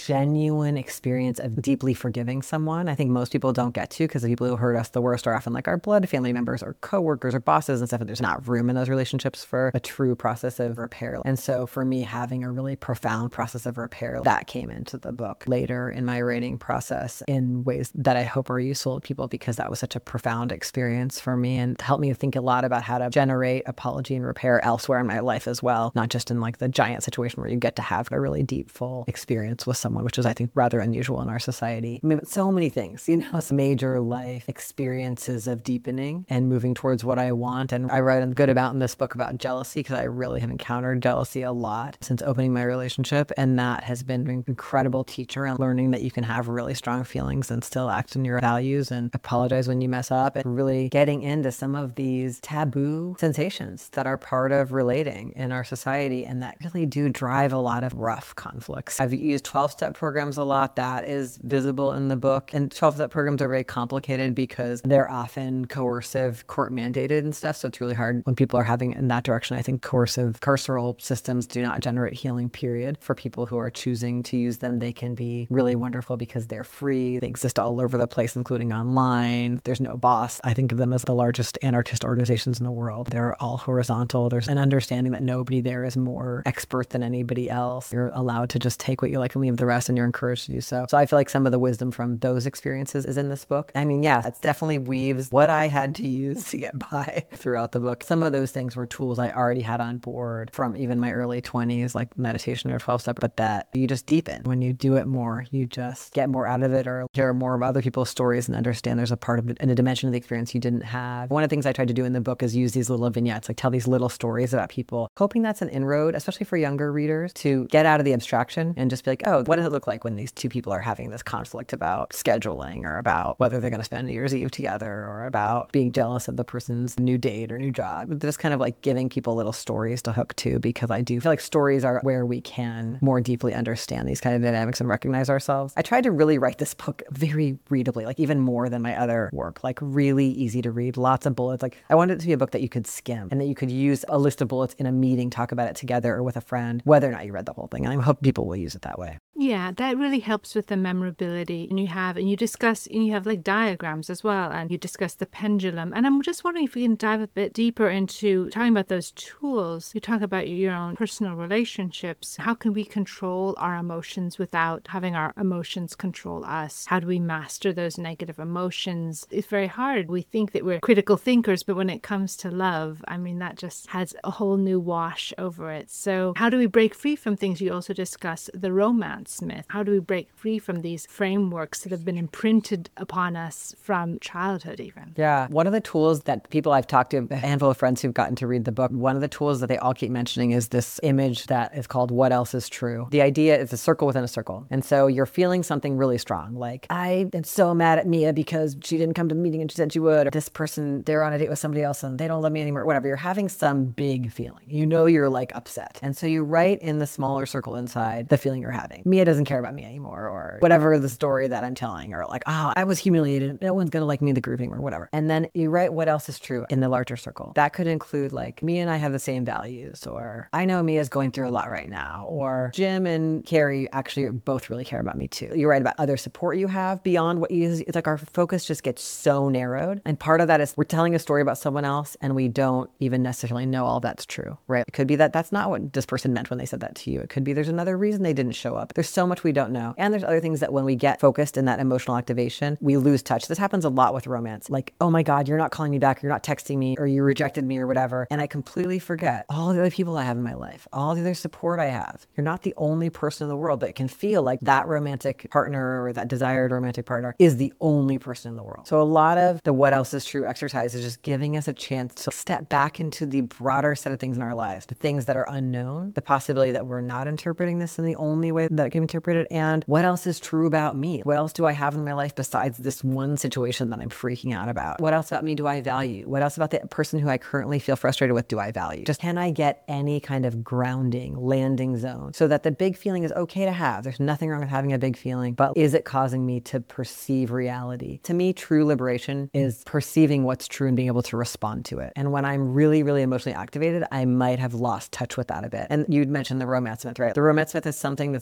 genuine experience of deeply forgiving someone. I think most people don't get to, because the people who hurt us the worst are often like our blood family members or coworkers or bosses and stuff. And there's not room in those relationships for a true process of repair. And so for me, having a really profound process of repair, that came into the book later in my writing process in ways that I hope are useful to people, because that was such a profound experience for me and helped me think a lot about how to generate apology and repair elsewhere in my life as well, not just in like the giant situation where you get to have a really deep, full experience with someone, which is, I think, rather unusual in our society. I mean, so many things, you know, some major life experiences of deepening and moving towards what I want. And I write a good about in this book about jealousy, because I really have encountered jealousy a lot since opening my relationship. And that has been an incredible teacher, and learning that you can have really strong feelings and still act in your values and apologize when you mess up, and really getting into some of these taboo sensations that are part of relating in our society and that really do drive a lot of rough conflicts. I've used twelve-step programs a lot. That is visible in the book. And twelve-step programs are very complicated because they're often coercive, court mandated and stuff. So it's really hard when people are having in that direction. I think coercive carceral systems do not generate healing, period. For people who are choosing to use them, they can be really wonderful because they're free. They exist all over the place, including online. There's no boss. I think of them as the largest anarchist organizations in the world. They're all horizontal. There's an understanding that nobody there is more expert than anybody else. You're allowed to just take what you like and leave the rest, and you're encouraged to do so. So I feel like some of the wisdom from those experiences is in this book. I mean, yeah, it definitely weaves what I had to use to get by throughout the book. Some of those things were tools I already had on board from even my early twenties, like meditation or twelve-step, but that you just deepen. When you do it more, you just get more out of it, or hear more of other people's stories and understand there's a part of it and a dimension of the experience you didn't have. One of the things I tried to do in the book is use these little vignettes, like tell these little stories about people, hoping that's an inroad, especially for younger readers, to get out of the abstraction and just be like, oh, what does it look like when these two people are having this conflict about scheduling, or about whether they're going to spend New Year's Eve together, or about being jealous of the person's new date or new job. Just kind of like giving people little stories to hook to, because I do feel like stories are where we can more deeply understand these kind of dynamics and recognize ourselves. I tried to really write this book very readably, like even more than my other work, like really easy to read, lots of bullets. Like I wanted it to be a book that you could skim and that you could use a list of bullets in a meeting, talk about it together or with a friend, whether or not you read the whole thing. And I hope people will use it that way. Yeah, that really helps with the memorability. And you have, and you discuss, and you have like diagrams as well, and you discuss the pendulum. And I'm just wondering if we can dive a bit deeper into talking about those tools. You talk about your own personal relationships. How can we control our emotions without having our emotions control us? How do we master those negative emotions? It's very hard. We think that we're critical thinkers, but when it comes to love, I mean, that just has a whole new wash over it. So how do we break free from things? You also discuss the romance myth. How do we break free from these frameworks that have been imprinted upon us from childhood even? Yeah. One of the tools that people I've talked to, a handful of friends who've gotten to read the book, one of the tools that they all keep mentioning is this image that is called What Else Is True? The idea is a circle within a circle. And so you're feeling something really strong, like, I am so mad at Mia because she didn't come to the meeting and she said she would. Or this person, they're on a date with somebody else and they don't love me anymore, whatever. You're having some big feeling. You know you're like upset. And so you write in the smaller circle inside the feeling you're having. Mia doesn't care about me anymore, or whatever the story that I'm telling, or like, oh, I was humiliated. No one's going to like me in the grouping or whatever. And then you write what else is true in the larger circle. That could include like, Mia and I have the same values, or I know Mia's going through a lot right now, or Jim and Carrie actually both really care about me too. You write about other support you have beyond what you, it's like our focus just gets so narrowed. And part of that is we're telling a story about someone else and we don't even necessarily know all that's true, right? It could be that that's not what this person meant when they said that to you. It could be there's another reason they didn't show up. There's so much we don't know. And there's other things that when we get focused in that emotional activation, we lose touch. This happens a lot with romance. Like, oh my God, you're not calling me back, or you're not texting me, or you rejected me or whatever. And I completely forget all the other people I have in my life, all the other support I have. You're not the only person in the world, but it can feel like that romantic partner or that desired romantic partner is the only person in the world. So a lot of the What Else Is True exercise is just giving us a chance to step back into the broader set of things in our lives, the things that are unknown, the possibility that we're not interpreting this in the only way that it can be interpreted, and what else is true about me? What else do I have in my life besides this one situation that I'm freaking out about? What else about me do I value? What else about the person who I currently feel frustrated with do I value? Just can I get any kind of grounding, landing zone so that the big feeling is okay to have? There's nothing wrong with having a big feeling, but is it causing me to perceive reality? To me, true liberation is perceiving what's true and being able to respond to it. And when I'm really, really emotionally activated, I might have lost touch with that a bit. And you'd mentioned the romance myth, right? The romance myth is something that's been implanted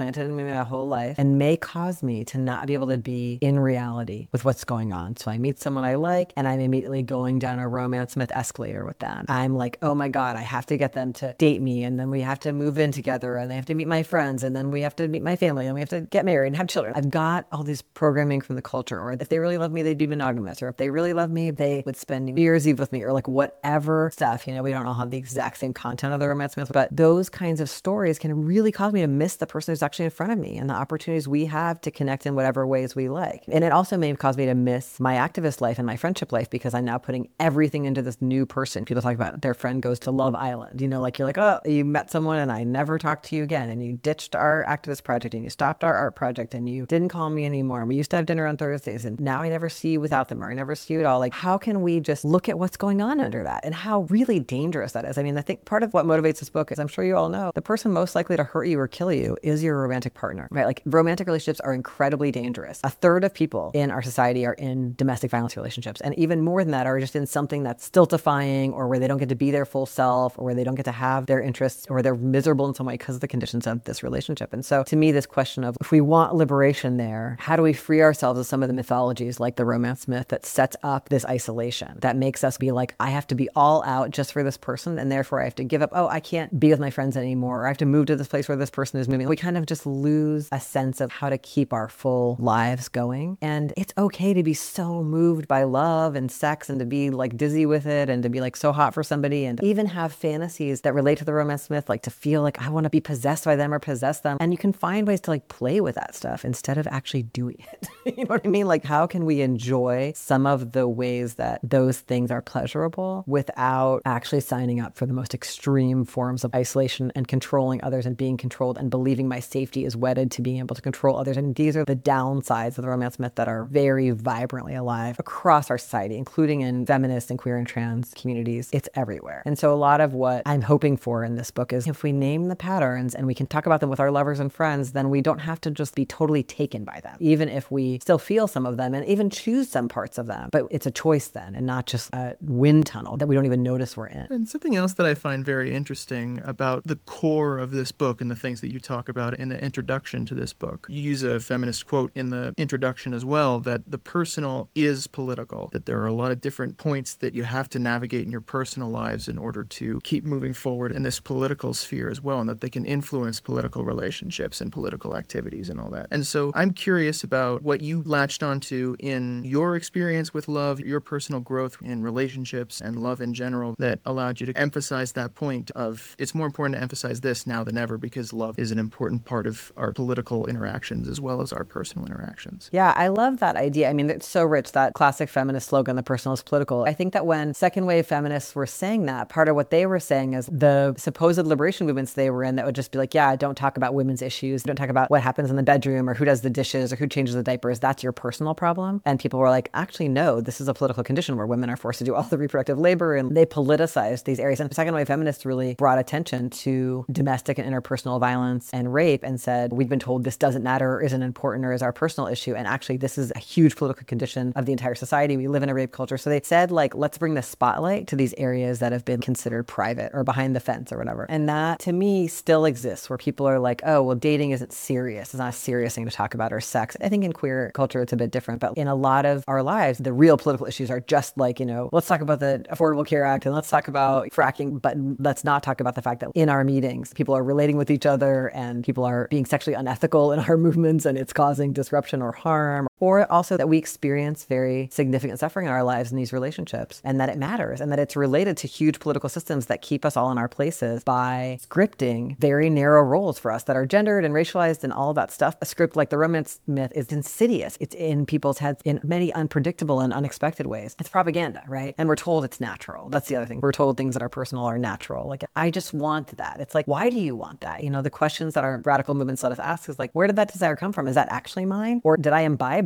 implanted in me my whole life and may cause me to not be able to be in reality with what's going on. So I meet someone I like and I'm immediately going down a romance myth escalator with them. I'm like, oh my God, I have to get them to date me, and then we have to move in together, and they have to meet my friends, and then we have to meet my family, and we have to get married and have children. I've got all this programming from the culture, or if they really love me, they'd be monogamous, or if they really love me, they would spend New Year's Eve with me, or like whatever stuff. You know, we don't all have the exact same content of the romance myth, but those kinds of stories can really cause me to miss the person who's actually in front of me and the opportunities we have to connect in whatever ways we like. And it also may cause me to miss my activist life and my friendship life because I'm now putting everything into this new person. People talk about their friend goes to Love Island. You know, like you're like, oh, you met someone and I never talked to you again, and you ditched our activist project and you stopped our art project and you didn't call me anymore. We used to have dinner on Thursdays and now I never see you without them, or I never see you at all. Like, how can we just look at what's going on under that and how really dangerous that is? I mean, I think part of what motivates this book is, I'm sure you all know, the person most likely to hurt you or kill you is your romantic partner, right? Like, romantic relationships are incredibly dangerous. A third of people in our society are in domestic violence relationships. And even more than that are just in something that's stultifying, or where they don't get to be their full self, or where they don't get to have their interests, or they're miserable in some way because of the conditions of this relationship. And so to me, this question of, if we want liberation there, how do we free ourselves of some of the mythologies like the romance myth that sets up this isolation, that makes us be like, I have to be all out just for this person, and therefore I have to give up, oh, I can't be with my friends anymore, or I have to move to this place where this person is moving. We kind of just lose a sense of how to keep our full lives going. And it's okay to be so moved by love and sex and to be like dizzy with it and to be like so hot for somebody, and even have fantasies that relate to the romance myth, like to feel like I want to be possessed by them or possess them. And you can find ways to like play with that stuff instead of actually doing it. You know what I mean? Like, how can we enjoy some of the ways that those things are pleasurable without actually signing up for the most extreme forms of isolation and controlling others and being controlled and believing my safety is wedded to being able to control others? And these are the downsides of the romance myth that are very vibrantly alive across our society, including in feminist and queer and trans communities. It's everywhere. And so a lot of what I'm hoping for in this book is, if we name the patterns and we can talk about them with our lovers and friends, then we don't have to just be totally taken by them, even if we still feel some of them and even choose some parts of them. But it's a choice then, and not just a wind tunnel that we don't even notice we're in. And something else that I find very interesting about the core of this book and the things that you talk about in the introduction to this book, you use a feminist quote in the introduction as well, that the personal is political, that there are a lot of different points that you have to navigate in your personal lives in order to keep moving forward in this political sphere as well, and that they can influence political relationships and political activities and all that. And so I'm curious about what you latched onto in your experience with love, your personal growth in relationships and love in general, that allowed you to emphasize that point of, it's more important to emphasize this now than ever, because love is an important part of our political interactions as well as our personal interactions. Yeah, I love that idea. I mean, it's so rich, that classic feminist slogan, the personal is political. I think that when second wave feminists were saying that, part of what they were saying is the supposed liberation movements they were in that would just be like, yeah, don't talk about women's issues. Don't talk about what happens in the bedroom or who does the dishes or who changes the diapers. That's your personal problem. And people were like, actually, no, this is a political condition where women are forced to do all the reproductive labor, and they politicized these areas. And second wave feminists really brought attention to domestic and interpersonal violence and rape and said, we've been told this doesn't matter or isn't important or is our personal issue. And actually, this is a huge political condition of the entire society. We live in a rape culture. So they said, like, let's bring the spotlight to these areas that have been considered private or behind the fence or whatever. And that, to me, still exists, where people are like, oh, well, dating isn't serious. It's not a serious thing to talk about, or sex. I think in queer culture, it's a bit different. But in a lot of our lives, the real political issues are just like, you know, let's talk about the Affordable Care Act and let's talk about fracking, but let's not talk about the fact that in our meetings, people are relating with each other and people are being sexually unethical in our movements, and it's causing disruption or harm. Or also that we experience very significant suffering in our lives in these relationships, and that it matters, and that it's related to huge political systems that keep us all in our places by scripting very narrow roles for us that are gendered and racialized and all of that stuff. A script like the romance myth is insidious. It's in people's heads in many unpredictable and unexpected ways. It's propaganda, right? And we're told it's natural. That's the other thing. We're told things that are personal are natural. Like, I just want that. It's like, why do you want that? You know, the questions that our radical movements let us ask is like, where did that desire come from? Is that actually mine? Or did I imbibe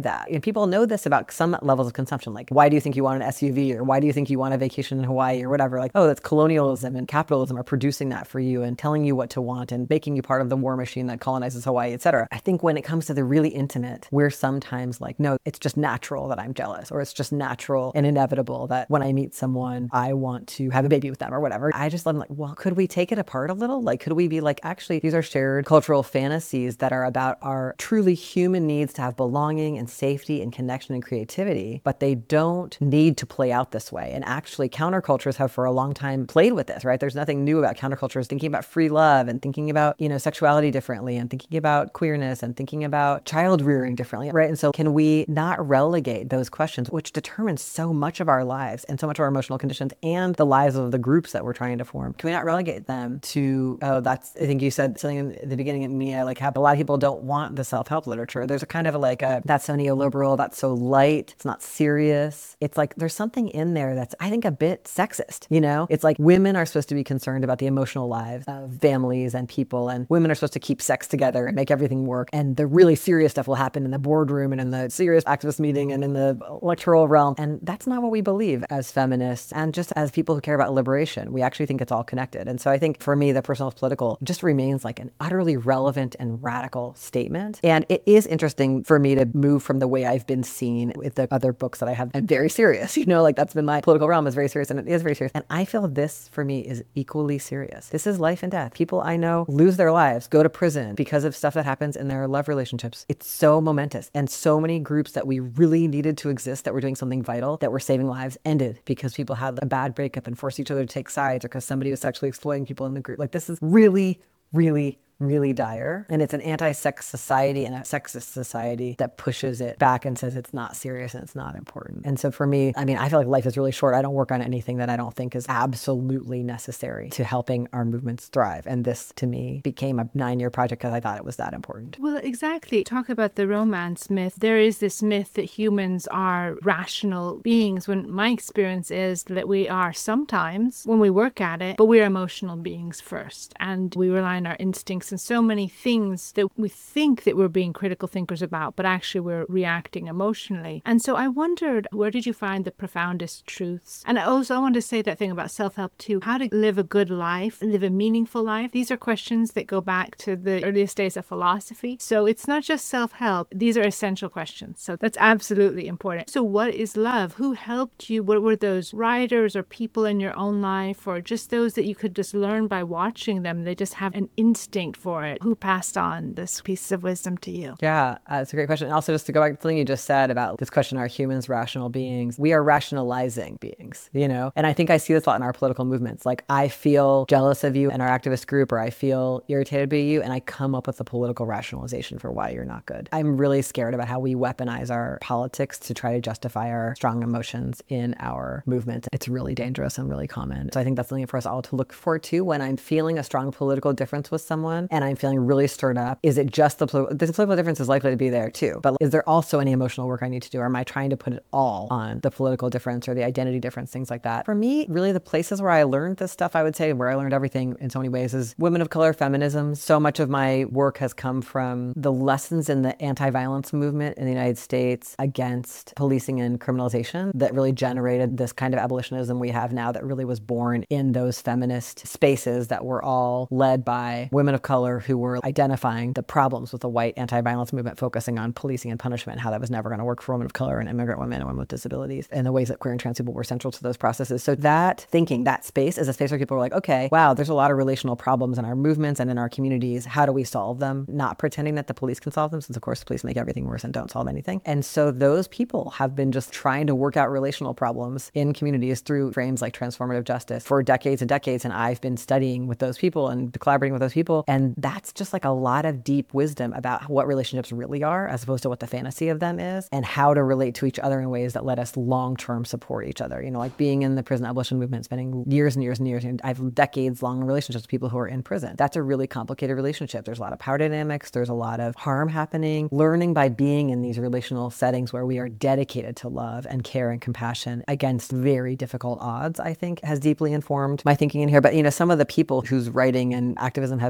that. And people know this about some levels of consumption. Like, why do you think you want an S U V? Or why do you think you want a vacation in Hawaii or whatever? Like, oh, that's colonialism and capitalism are producing that for you and telling you what to want and making you part of the war machine that colonizes Hawaii, et cetera. I think when it comes to the really intimate, we're sometimes like, no, it's just natural that I'm jealous, or it's just natural and inevitable that when I meet someone, I want to have a baby with them or whatever. I just let them like, well, could we take it apart a little? Like, could we be like, actually, these are shared cultural fantasies that are about our truly human needs to have belonging and safety and connection and creativity, but they don't need to play out this way. And actually, countercultures have for a long time played with this, right? There's nothing new about countercultures thinking about free love and thinking about, you know, sexuality differently and thinking about queerness and thinking about child rearing differently, right? And so can we not relegate those questions, which determine so much of our lives and so much of our emotional conditions and the lives of the groups that we're trying to form? Can we not relegate them to, oh, that's, I think you said something in the beginning of me, I like have a lot of people don't want the self-help literature. There's a kind of a, like a, that's so neoliberal, that's so light, it's not serious. It's like, there's something in there that's, I think, a bit sexist, you know? It's like women are supposed to be concerned about the emotional lives of families and people, and women are supposed to keep sex together and make everything work. And the really serious stuff will happen in the boardroom and in the serious activist meeting and in the electoral realm. And that's not what we believe as feminists and just as people who care about liberation. We actually think it's all connected. And so I think for me, the personal is political just remains like an utterly relevant and radical statement. And it is interesting for me to move from the way I've been seen with the other books that I have. I'm very serious, you know, like that's been my political realm is very serious, and it is very serious. And I feel this for me is equally serious. This is life and death. People I know lose their lives, go to prison because of stuff that happens in their love relationships. It's so momentous. And so many groups that we really needed to exist, that were doing something vital, that were saving lives, ended because people had a bad breakup and forced each other to take sides, or because somebody was sexually exploiting people in the group. Like, this is really, really, really dire. And it's an anti-sex society and a sexist society that pushes it back and says it's not serious and it's not important. And so for me, I mean, I feel like life is really short. I don't work on anything that I don't think is absolutely necessary to helping our movements thrive. And this, to me, became a nine-year project because I thought it was that important. Well, exactly. Talk about the romance myth. There is this myth that humans are rational beings, when my experience is that we are sometimes when we work at it, but we're emotional beings first. And we rely on our instincts and so many things that we think that we're being critical thinkers about, but actually we're reacting emotionally. And so I wondered, where did you find the profoundest truths? And I also want to say that thing about self-help too, how to live a good life, live a meaningful life. These are questions that go back to the earliest days of philosophy. So it's not just self-help. These are essential questions. So that's absolutely important. So what is love? Who helped you? What were those writers or people in your own life, or just those that you could just learn by watching them? They just have an instinct for it. Who passed on this piece of wisdom to you? Yeah, uh, it's a great question. And also, just to go back to something you just said about this question, are humans rational beings? We are rationalizing beings, you know? And I think I see this a lot in our political movements. Like, I feel jealous of you in our activist group, or I feel irritated by you, and I come up with a political rationalization for why you're not good. I'm really scared about how we weaponize our politics to try to justify our strong emotions in our movement. It's really dangerous and really common. So I think that's something for us all to look forward to when I'm feeling a strong political difference with someone and I'm feeling really stirred up. Is it just the, the political difference is likely to be there too, but is there also any emotional work I need to do? Or am I trying to put it all on the political difference or the identity difference, things like that? For me, really the places where I learned this stuff, I would say, where I learned everything in so many ways, is women of color feminism. So much of my work has come from the lessons in the anti-violence movement in the United States against policing and criminalization that really generated this kind of abolitionism we have now, that really was born in those feminist spaces that were all led by women of color who were identifying the problems with the white anti-violence movement, focusing on policing and punishment, and how that was never going to work for women of color and immigrant women and women with disabilities, and the ways that queer and trans people were central to those processes. So that thinking, that space is a space where people were like, okay, wow, there's a lot of relational problems in our movements and in our communities. How do we solve them? Not pretending that the police can solve them, since of course the police make everything worse and don't solve anything. And so those people have been just trying to work out relational problems in communities through frames like transformative justice for decades and decades. And I've been studying with those people and collaborating with those people. And that's just like a lot of deep wisdom about what relationships really are, as opposed to what the fantasy of them is, and how to relate to each other in ways that let us long-term support each other. You know, like being in the prison abolition movement, spending years and years and years, and I have decades-long relationships with people who are in prison. That's a really complicated relationship. There's a lot of power dynamics. There's a lot of harm happening. Learning by being in these relational settings where we are dedicated to love and care and compassion against very difficult odds, I think, has deeply informed my thinking in here. But, you know, some of the people whose writing and activism have been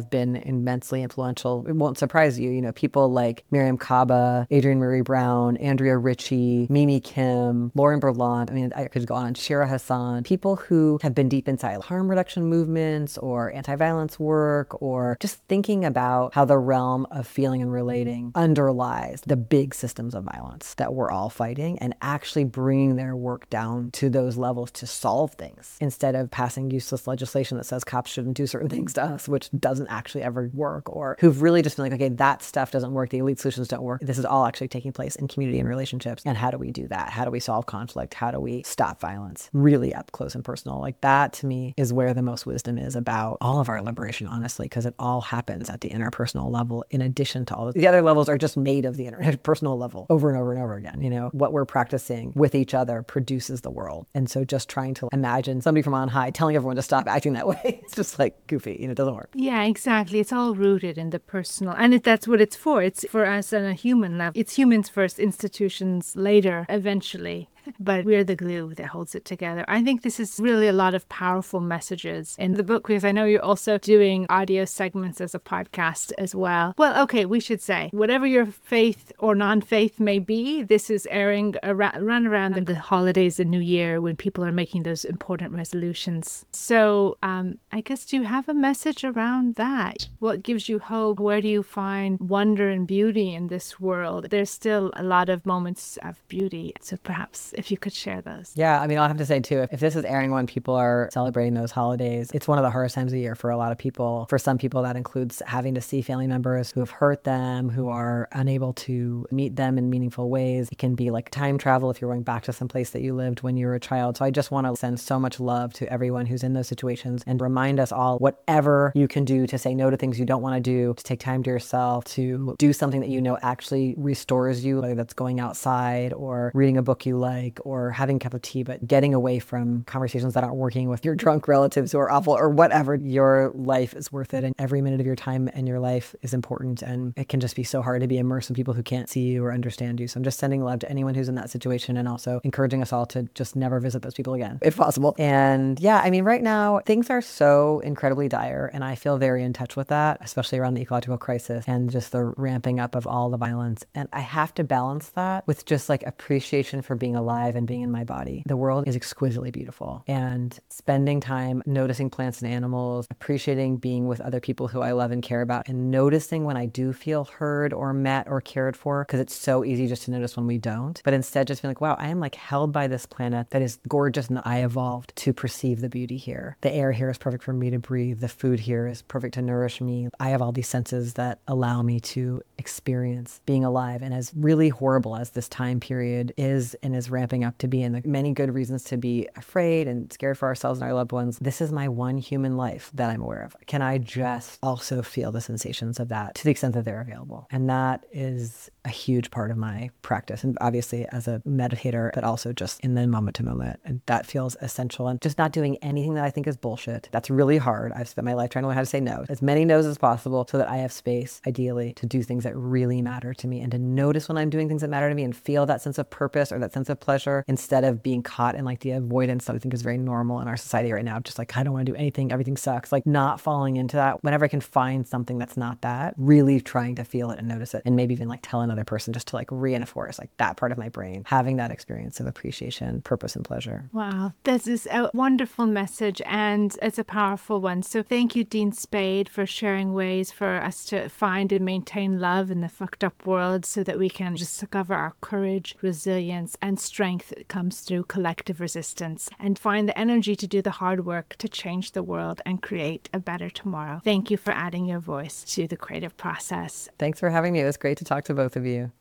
immensely influential. It won't surprise you. You know, people like Miriam Kaba, Adrienne Marie Brown, Andrea Ritchie, Mimi Kim, Lauren Berlant. I mean, I could go on. Shira Hassan. People who have been deep inside harm reduction movements or anti-violence work, or just thinking about how the realm of feeling and relating underlies the big systems of violence that we're all fighting, and actually bringing their work down to those levels to solve things instead of passing useless legislation that says cops shouldn't do certain things to us, which doesn't actually ever work, or who've really just been like, okay, that stuff doesn't work. The elite solutions don't work. This is all actually taking place in community and relationships. And how do we do that? How do we solve conflict? How do we stop violence? Really up close and personal. Like that to me is where the most wisdom is about all of our liberation, honestly, because it all happens at the interpersonal level in addition to all the other levels are just made of the interpersonal level over and over and over again. You know, what we're practicing with each other produces the world. And so just trying to imagine somebody from on high telling everyone to stop acting that way, it's just like goofy, you know, it doesn't work. Yeah, exactly. It's all rooted in the personal. And it, that's what it's for. It's for us on a human level. It's humans first, institutions later, eventually. But we're the glue that holds it together. I think this is really a lot of powerful messages in the book, because I know you're also doing audio segments as a podcast as well. Well, okay, we should say, whatever your faith or non-faith may be, this is airing around, run around the holidays and New Year when people are making those important resolutions. So um, I guess, do you have a message around that? What gives you hope? Where do you find wonder and beauty in this world? There's still a lot of moments of beauty. So perhaps if you could share those. Yeah, I mean, I'll have to say too, if, if this is airing when people are celebrating those holidays, it's one of the hardest times of the year for a lot of people. For some people, that includes having to see family members who have hurt them, who are unable to meet them in meaningful ways. It can be like time travel if you're going back to some place that you lived when you were a child. So I just want to send so much love to everyone who's in those situations and remind us all, whatever you can do to say no to things you don't want to do, to take time to yourself, to do something that you know actually restores you, whether that's going outside or reading a book you like, or having a cup of tea, but getting away from conversations that aren't working with your drunk relatives who are awful, or whatever. Your life is worth it, and every minute of your time in your life is important, and it can just be so hard to be immersed in people who can't see you or understand you. So I'm just sending love to anyone who's in that situation, and also encouraging us all to just never visit those people again, if possible. And yeah, I mean, right now, things are so incredibly dire, and I feel very in touch with that, especially around the ecological crisis and just the ramping up of all the violence. And I have to balance that with just like appreciation for being alive and being in my body. The world is exquisitely beautiful, and spending time noticing plants and animals, appreciating being with other people who I love and care about, and noticing when I do feel heard or met or cared for, because it's so easy just to notice when we don't, but instead just being like, wow, I am like held by this planet that is gorgeous, and I evolved to perceive the beauty here. The air here is perfect for me to breathe. The food here is perfect to nourish me. I have all these senses that allow me to experience being alive. And as really horrible as this time period is and is ramping up to be, and the many good reasons to be afraid and scared for ourselves and our loved ones, this is my one human life that I'm aware of. Can I just also feel the sensations of that to the extent that they're available? And that is a huge part of my practice. And obviously as a meditator, but also just in the moment to moment. And that feels essential. And just not doing anything that I think is bullshit. That's really hard. I've spent my life trying to learn how to say no, as many no's as possible, so that I have space, ideally, to do things that really matter to me, and to notice when I'm doing things that matter to me and feel that sense of purpose or that sense of pleasure, instead of being caught in like the avoidance that I think is very normal in our society right now. Just like, I don't want to do anything. Everything sucks. Like not falling into that. Whenever I can find something that's not that, really trying to feel it and notice it, and maybe even like tell another person, just to like reinforce like that part of my brain, having that experience of appreciation, purpose, and pleasure. Wow, this is a wonderful message, and it's a powerful one. So thank you, Dean Spade, for sharing ways for us to find and maintain love in the fucked up world, so that we can discover our courage, resilience, and strength that comes through collective resistance, and find the energy to do the hard work to change the world and create a better tomorrow. Thank you for adding your voice to the creative process. Thanks for having me. It was great to talk to both of you.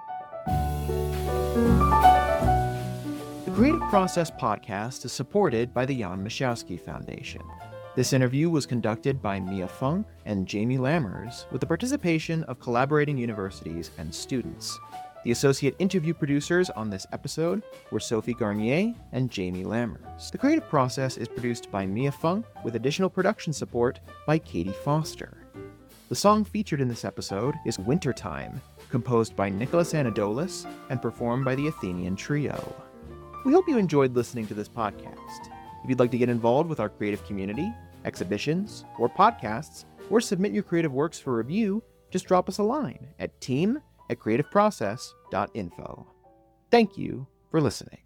The Creative Process podcast is supported by the Jan Michalski Foundation. This interview was conducted by Mia Funk and Jamie Lammers with the participation of collaborating universities and students. The associate interview producers on this episode were Sophie Garnier and Jamie Lammers. The Creative Process is produced by Mia Funk with additional production support by Katie Foster. The song featured in this episode is Wintertime, composed by Nicholas Anadoulis and performed by the Athenian Trio. We hope you enjoyed listening to this podcast. If you'd like to get involved with our creative community, exhibitions, or podcasts, or submit your creative works for review, just drop us a line at team at creativeprocess dot info. Thank you for listening.